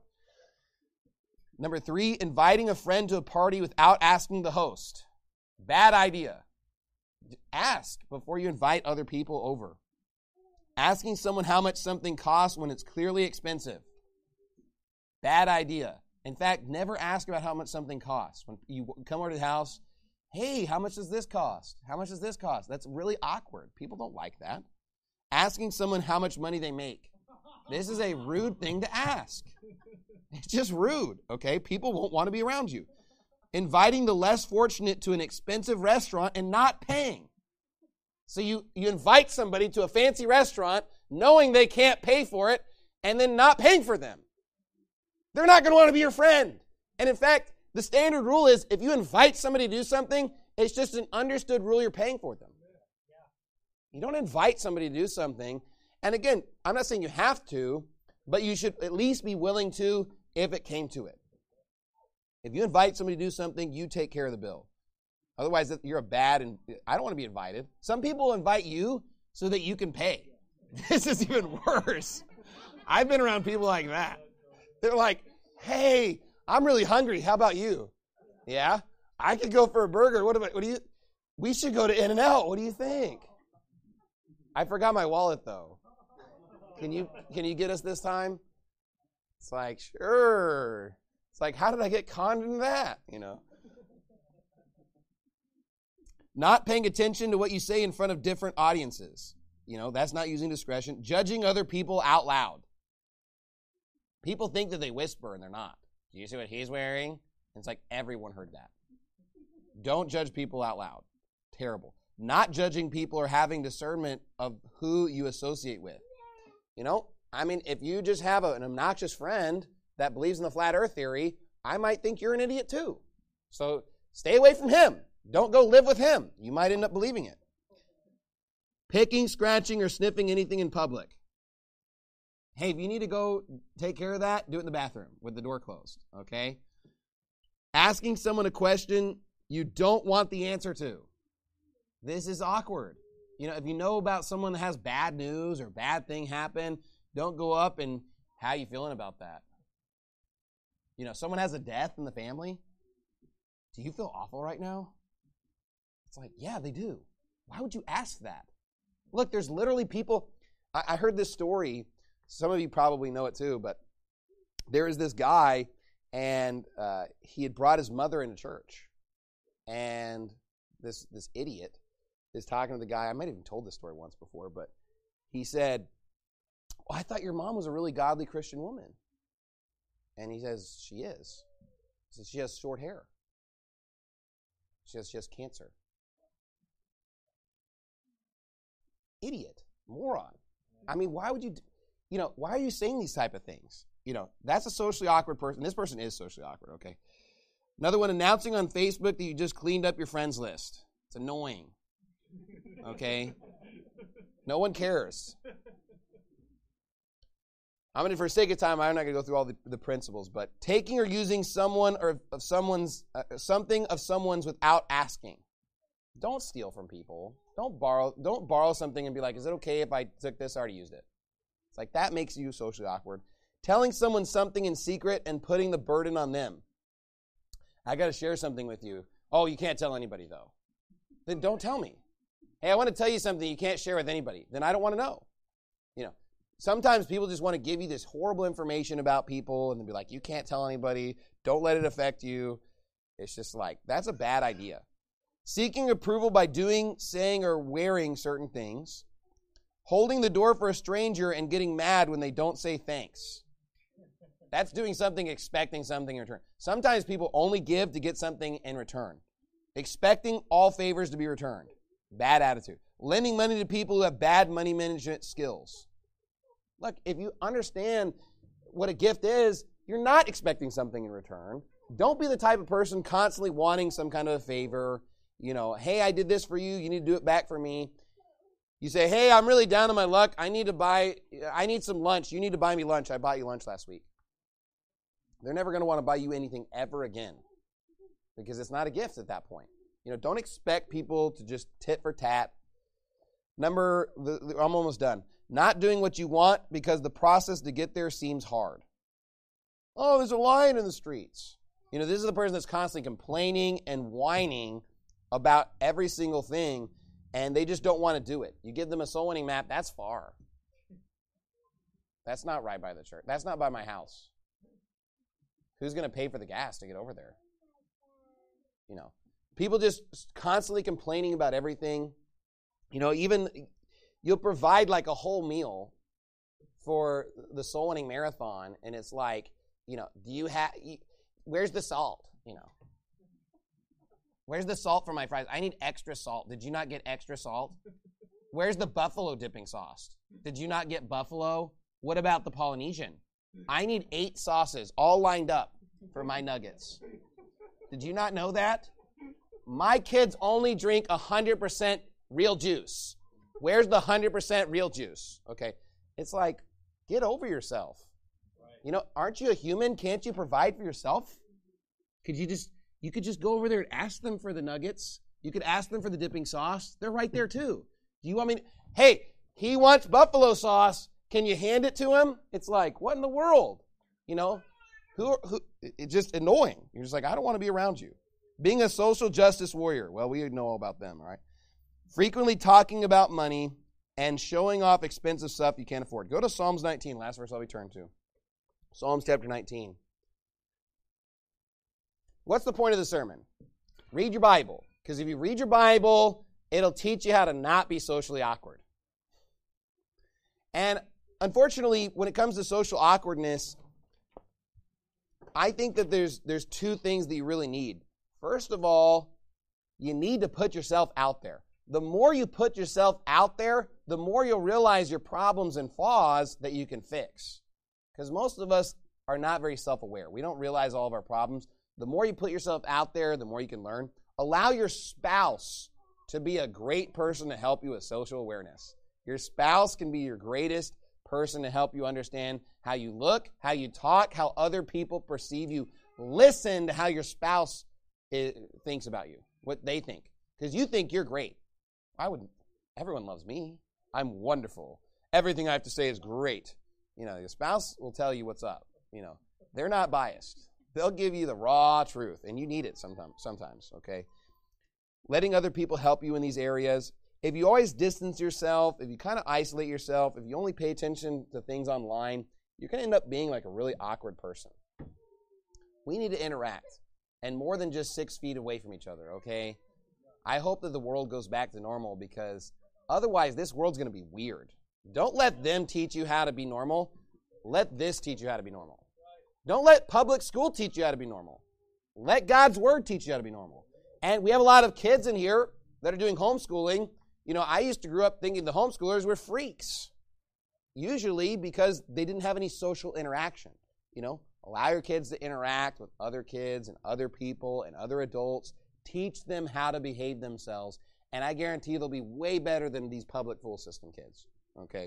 Number three, inviting a friend to a party without asking the host. Bad idea. Ask before you invite other people over. Asking someone how much something costs when it's clearly expensive. Bad idea. In fact, never ask about how much something costs. When you come over to the house, hey, how much does this cost? How much does this cost? That's really awkward. People don't like that. Asking someone how much money they make. This is a rude thing to ask. It's just rude, okay? People won't want to be around you. Inviting the less fortunate to an expensive restaurant and not paying. So you, you invite somebody to a fancy restaurant knowing they can't pay for it and then not paying for them. They're not going to want to be your friend. And in fact, the standard rule is if you invite somebody to do something, it's just an understood rule you're paying for them. You don't invite somebody to do something. And again, I'm not saying you have to, but you should at least be willing to if it came to it. If you invite somebody to do something, you take care of the bill. Otherwise, you're a bad, and I don't want to be invited. Some people invite you so that you can pay. This is even worse. I've been around people like that. They're like, hey, I'm really hungry. How about you? Yeah? I could go for a burger. What about, what do you, we should go to In-N-Out. What do you think? I forgot my wallet, though. Can you, can you get us this time? It's like, sure. It's like, how did I get conned into that? You know? Not paying attention to what you say in front of different audiences. You know, that's not using discretion. Judging other people out loud. People think that they whisper and they're not. Do you see what he's wearing? And it's like everyone heard that. Don't judge people out loud. Terrible. Not judging people or having discernment of who you associate with. You know, I mean, if you just have a, an obnoxious friend that believes in the flat earth theory, I might think you're an idiot too. So stay away from him. Don't go live with him. You might end up believing it. Picking, scratching, or sniffing anything in public. Hey, if you need to go take care of that, do it in the bathroom with the door closed, okay? Asking someone a question you don't want the answer to. This is awkward. You know, if you know about someone that has bad news or bad thing happen, don't go up and, how you feeling about that? You know, someone has a death in the family. Do you feel awful right now? It's like, yeah, they do. Why would you ask that? Look, there's literally people, I, I heard this story, some of you probably know it too, but there is this guy, and uh, he had brought his mother into church. And this this idiot is talking to the guy. I might have even told this story once before, but he said, well, I thought your mom was a really godly Christian woman. And he says, she is. He says, she has short hair. She has, she has cancer. Idiot. Moron. I mean, why would you, you know, why are you saying these type of things? You know, that's a socially awkward person. This person is socially awkward, okay? Another one, announcing on Facebook that you just cleaned up your friends list. It's annoying. Okay? No one cares. I mean, for sake of time, I'm not going to go through all the, the principles, but taking or using someone or of someone's uh, something of someone's without asking. Don't steal from people. Don't borrow. Don't borrow something and be like, "Is it okay if I took this? I already used it." It's like that makes you socially awkward. Telling someone something in secret and putting the burden on them. I got to share something with you. Oh, you can't tell anybody though. Then don't tell me. Hey, I want to tell you something you can't share with anybody. Then I don't want to know. You know. Sometimes people just want to give you this horrible information about people and then be like, you can't tell anybody. Don't let it affect you. It's just like, that's a bad idea. Seeking approval by doing, saying, or wearing certain things. Holding the door for a stranger and getting mad when they don't say thanks. That's doing something, expecting something in return. Sometimes people only give to get something in return. Expecting all favors to be returned. Bad attitude. Lending money to people who have bad money management skills. Look, if you understand what a gift is, you're not expecting something in return. Don't be the type of person constantly wanting some kind of a favor. You know, hey, I did this for you. You need to do it back for me. You say, hey, I'm really down on my luck. I need to buy, I need some lunch. You need to buy me lunch. I bought you lunch last week. They're never going to want to buy you anything ever again because it's not a gift at that point. You know, don't expect people to just tit for tat. Number, the, the, I'm almost done. Not doing what you want because the process to get there seems hard. Oh, there's a lion in the streets. You know, this is the person that's constantly complaining and whining about every single thing, and they just don't want to do it. You give them a soul winning map, that's far. That's not right by the church. That's not by my house. Who's going to pay for the gas to get over there? You know, people just constantly complaining about everything. You know, even you'll provide like a whole meal for the soul winning marathon, and it's like, you know, do you have, where's the salt? You know, where's the salt for my fries? I need extra salt. Did you not get extra salt? Where's the buffalo dipping sauce? Did you not get buffalo? What about the Polynesian? I need eight sauces all lined up for my nuggets. Did you not know that? My kids only drink one hundred percent real juice. Where's the one hundred percent real juice? Okay. It's like, get over yourself. You know, aren't you a human? Can't you provide for yourself? Could you just, you could just go over there and ask them for the nuggets. You could ask them for the dipping sauce. They're right there too. Do you want me to, hey, he wants buffalo sauce. Can you hand it to him? It's like, what in the world? You know, who, who, it's just annoying. You're just like, I don't want to be around you. Being a social justice warrior. Well, we know all about them, right? Frequently talking about money and showing off expensive stuff you can't afford. Go to Psalms nineteen, last verse I'll be turned to. Psalms chapter nineteen. What's the point of the sermon? Read your Bible. Because if you read your Bible, it'll teach you how to not be socially awkward. And unfortunately, when it comes to social awkwardness, I think that there's there's two things that you really need. First of all, you need to put yourself out there. The more you put yourself out there, the more you'll realize your problems and flaws that you can fix. Because most of us are not very self-aware. We don't realize all of our problems. The more you put yourself out there, the more you can learn. Allow your spouse to be a great person to help you with social awareness. Your spouse can be your greatest person to help you understand how you look, how you talk, how other people perceive you. Listen to how your spouse is, thinks about you, what they think. Because you think you're great. I would. Everyone loves me. I'm wonderful. Everything I have to say is great. You know, your spouse will tell you what's up. You know, they're not biased. They'll give you the raw truth, and you need it sometimes, sometimes, okay? Letting other people help you in these areas. If you always distance yourself, if you kind of isolate yourself, if you only pay attention to things online, you're going to end up being like a really awkward person. We need to interact, and more than just six feet away from each other, okay? I hope that the world goes back to normal, because otherwise this world's going to be weird. Don't let them teach you how to be normal. Let this teach you how to be normal. Don't let public school teach you how to be normal. Let God's word teach you how to be normal. And we have a lot of kids in here that are doing homeschooling. You know, I used to grow up thinking the homeschoolers were freaks. Usually because they didn't have any social interaction. You know, allow your kids to interact with other kids and other people and other adults. Teach them how to behave themselves. And I guarantee you they'll be way better than these public school system kids. Okay?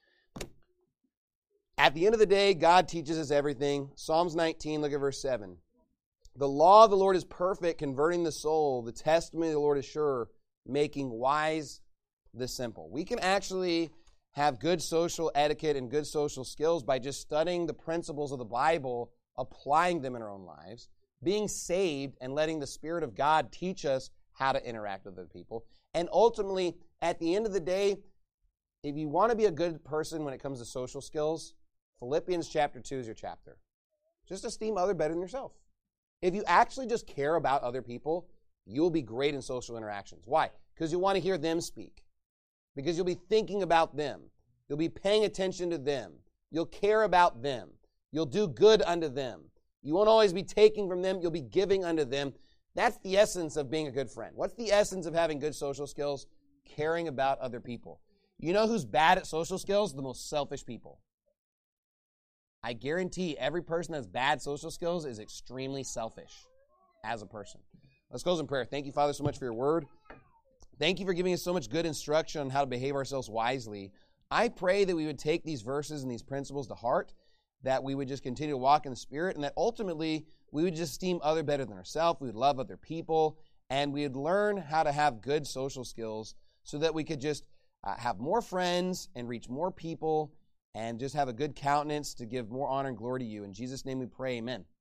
At the end of the day, God teaches us everything. Psalms nineteen, look at verse seven. The law of the Lord is perfect, converting the soul. The testimony of the Lord is sure, making wise the simple. We can actually have good social etiquette and good social skills by just studying the principles of the Bible, applying them in our own lives, being saved, and letting the Spirit of God teach us how to interact with other people. And ultimately, at the end of the day, if you want to be a good person when it comes to social skills, Philippians chapter two is your chapter. Just esteem others better than yourself. If you actually just care about other people, you'll be great in social interactions. Why? Because you want to hear them speak. Because you'll be thinking about them. You'll be paying attention to them. You'll care about them. You'll do good unto them. You won't always be taking from them. You'll be giving unto them. That's the essence of being a good friend. What's the essence of having good social skills? Caring about other people. You know who's bad at social skills? The most selfish people. I guarantee every person that has bad social skills is extremely selfish as a person. Let's close in prayer. Thank you, Father, so much for your word. Thank you for giving us so much good instruction on how to behave ourselves wisely. I pray that we would take these verses and these principles to heart, that we would just continue to walk in the Spirit, and that ultimately we would just esteem other better than ourselves. We would love other people, and we would learn how to have good social skills so that we could just uh, have more friends and reach more people and just have a good countenance to give more honor and glory to you. In Jesus' name we pray, amen.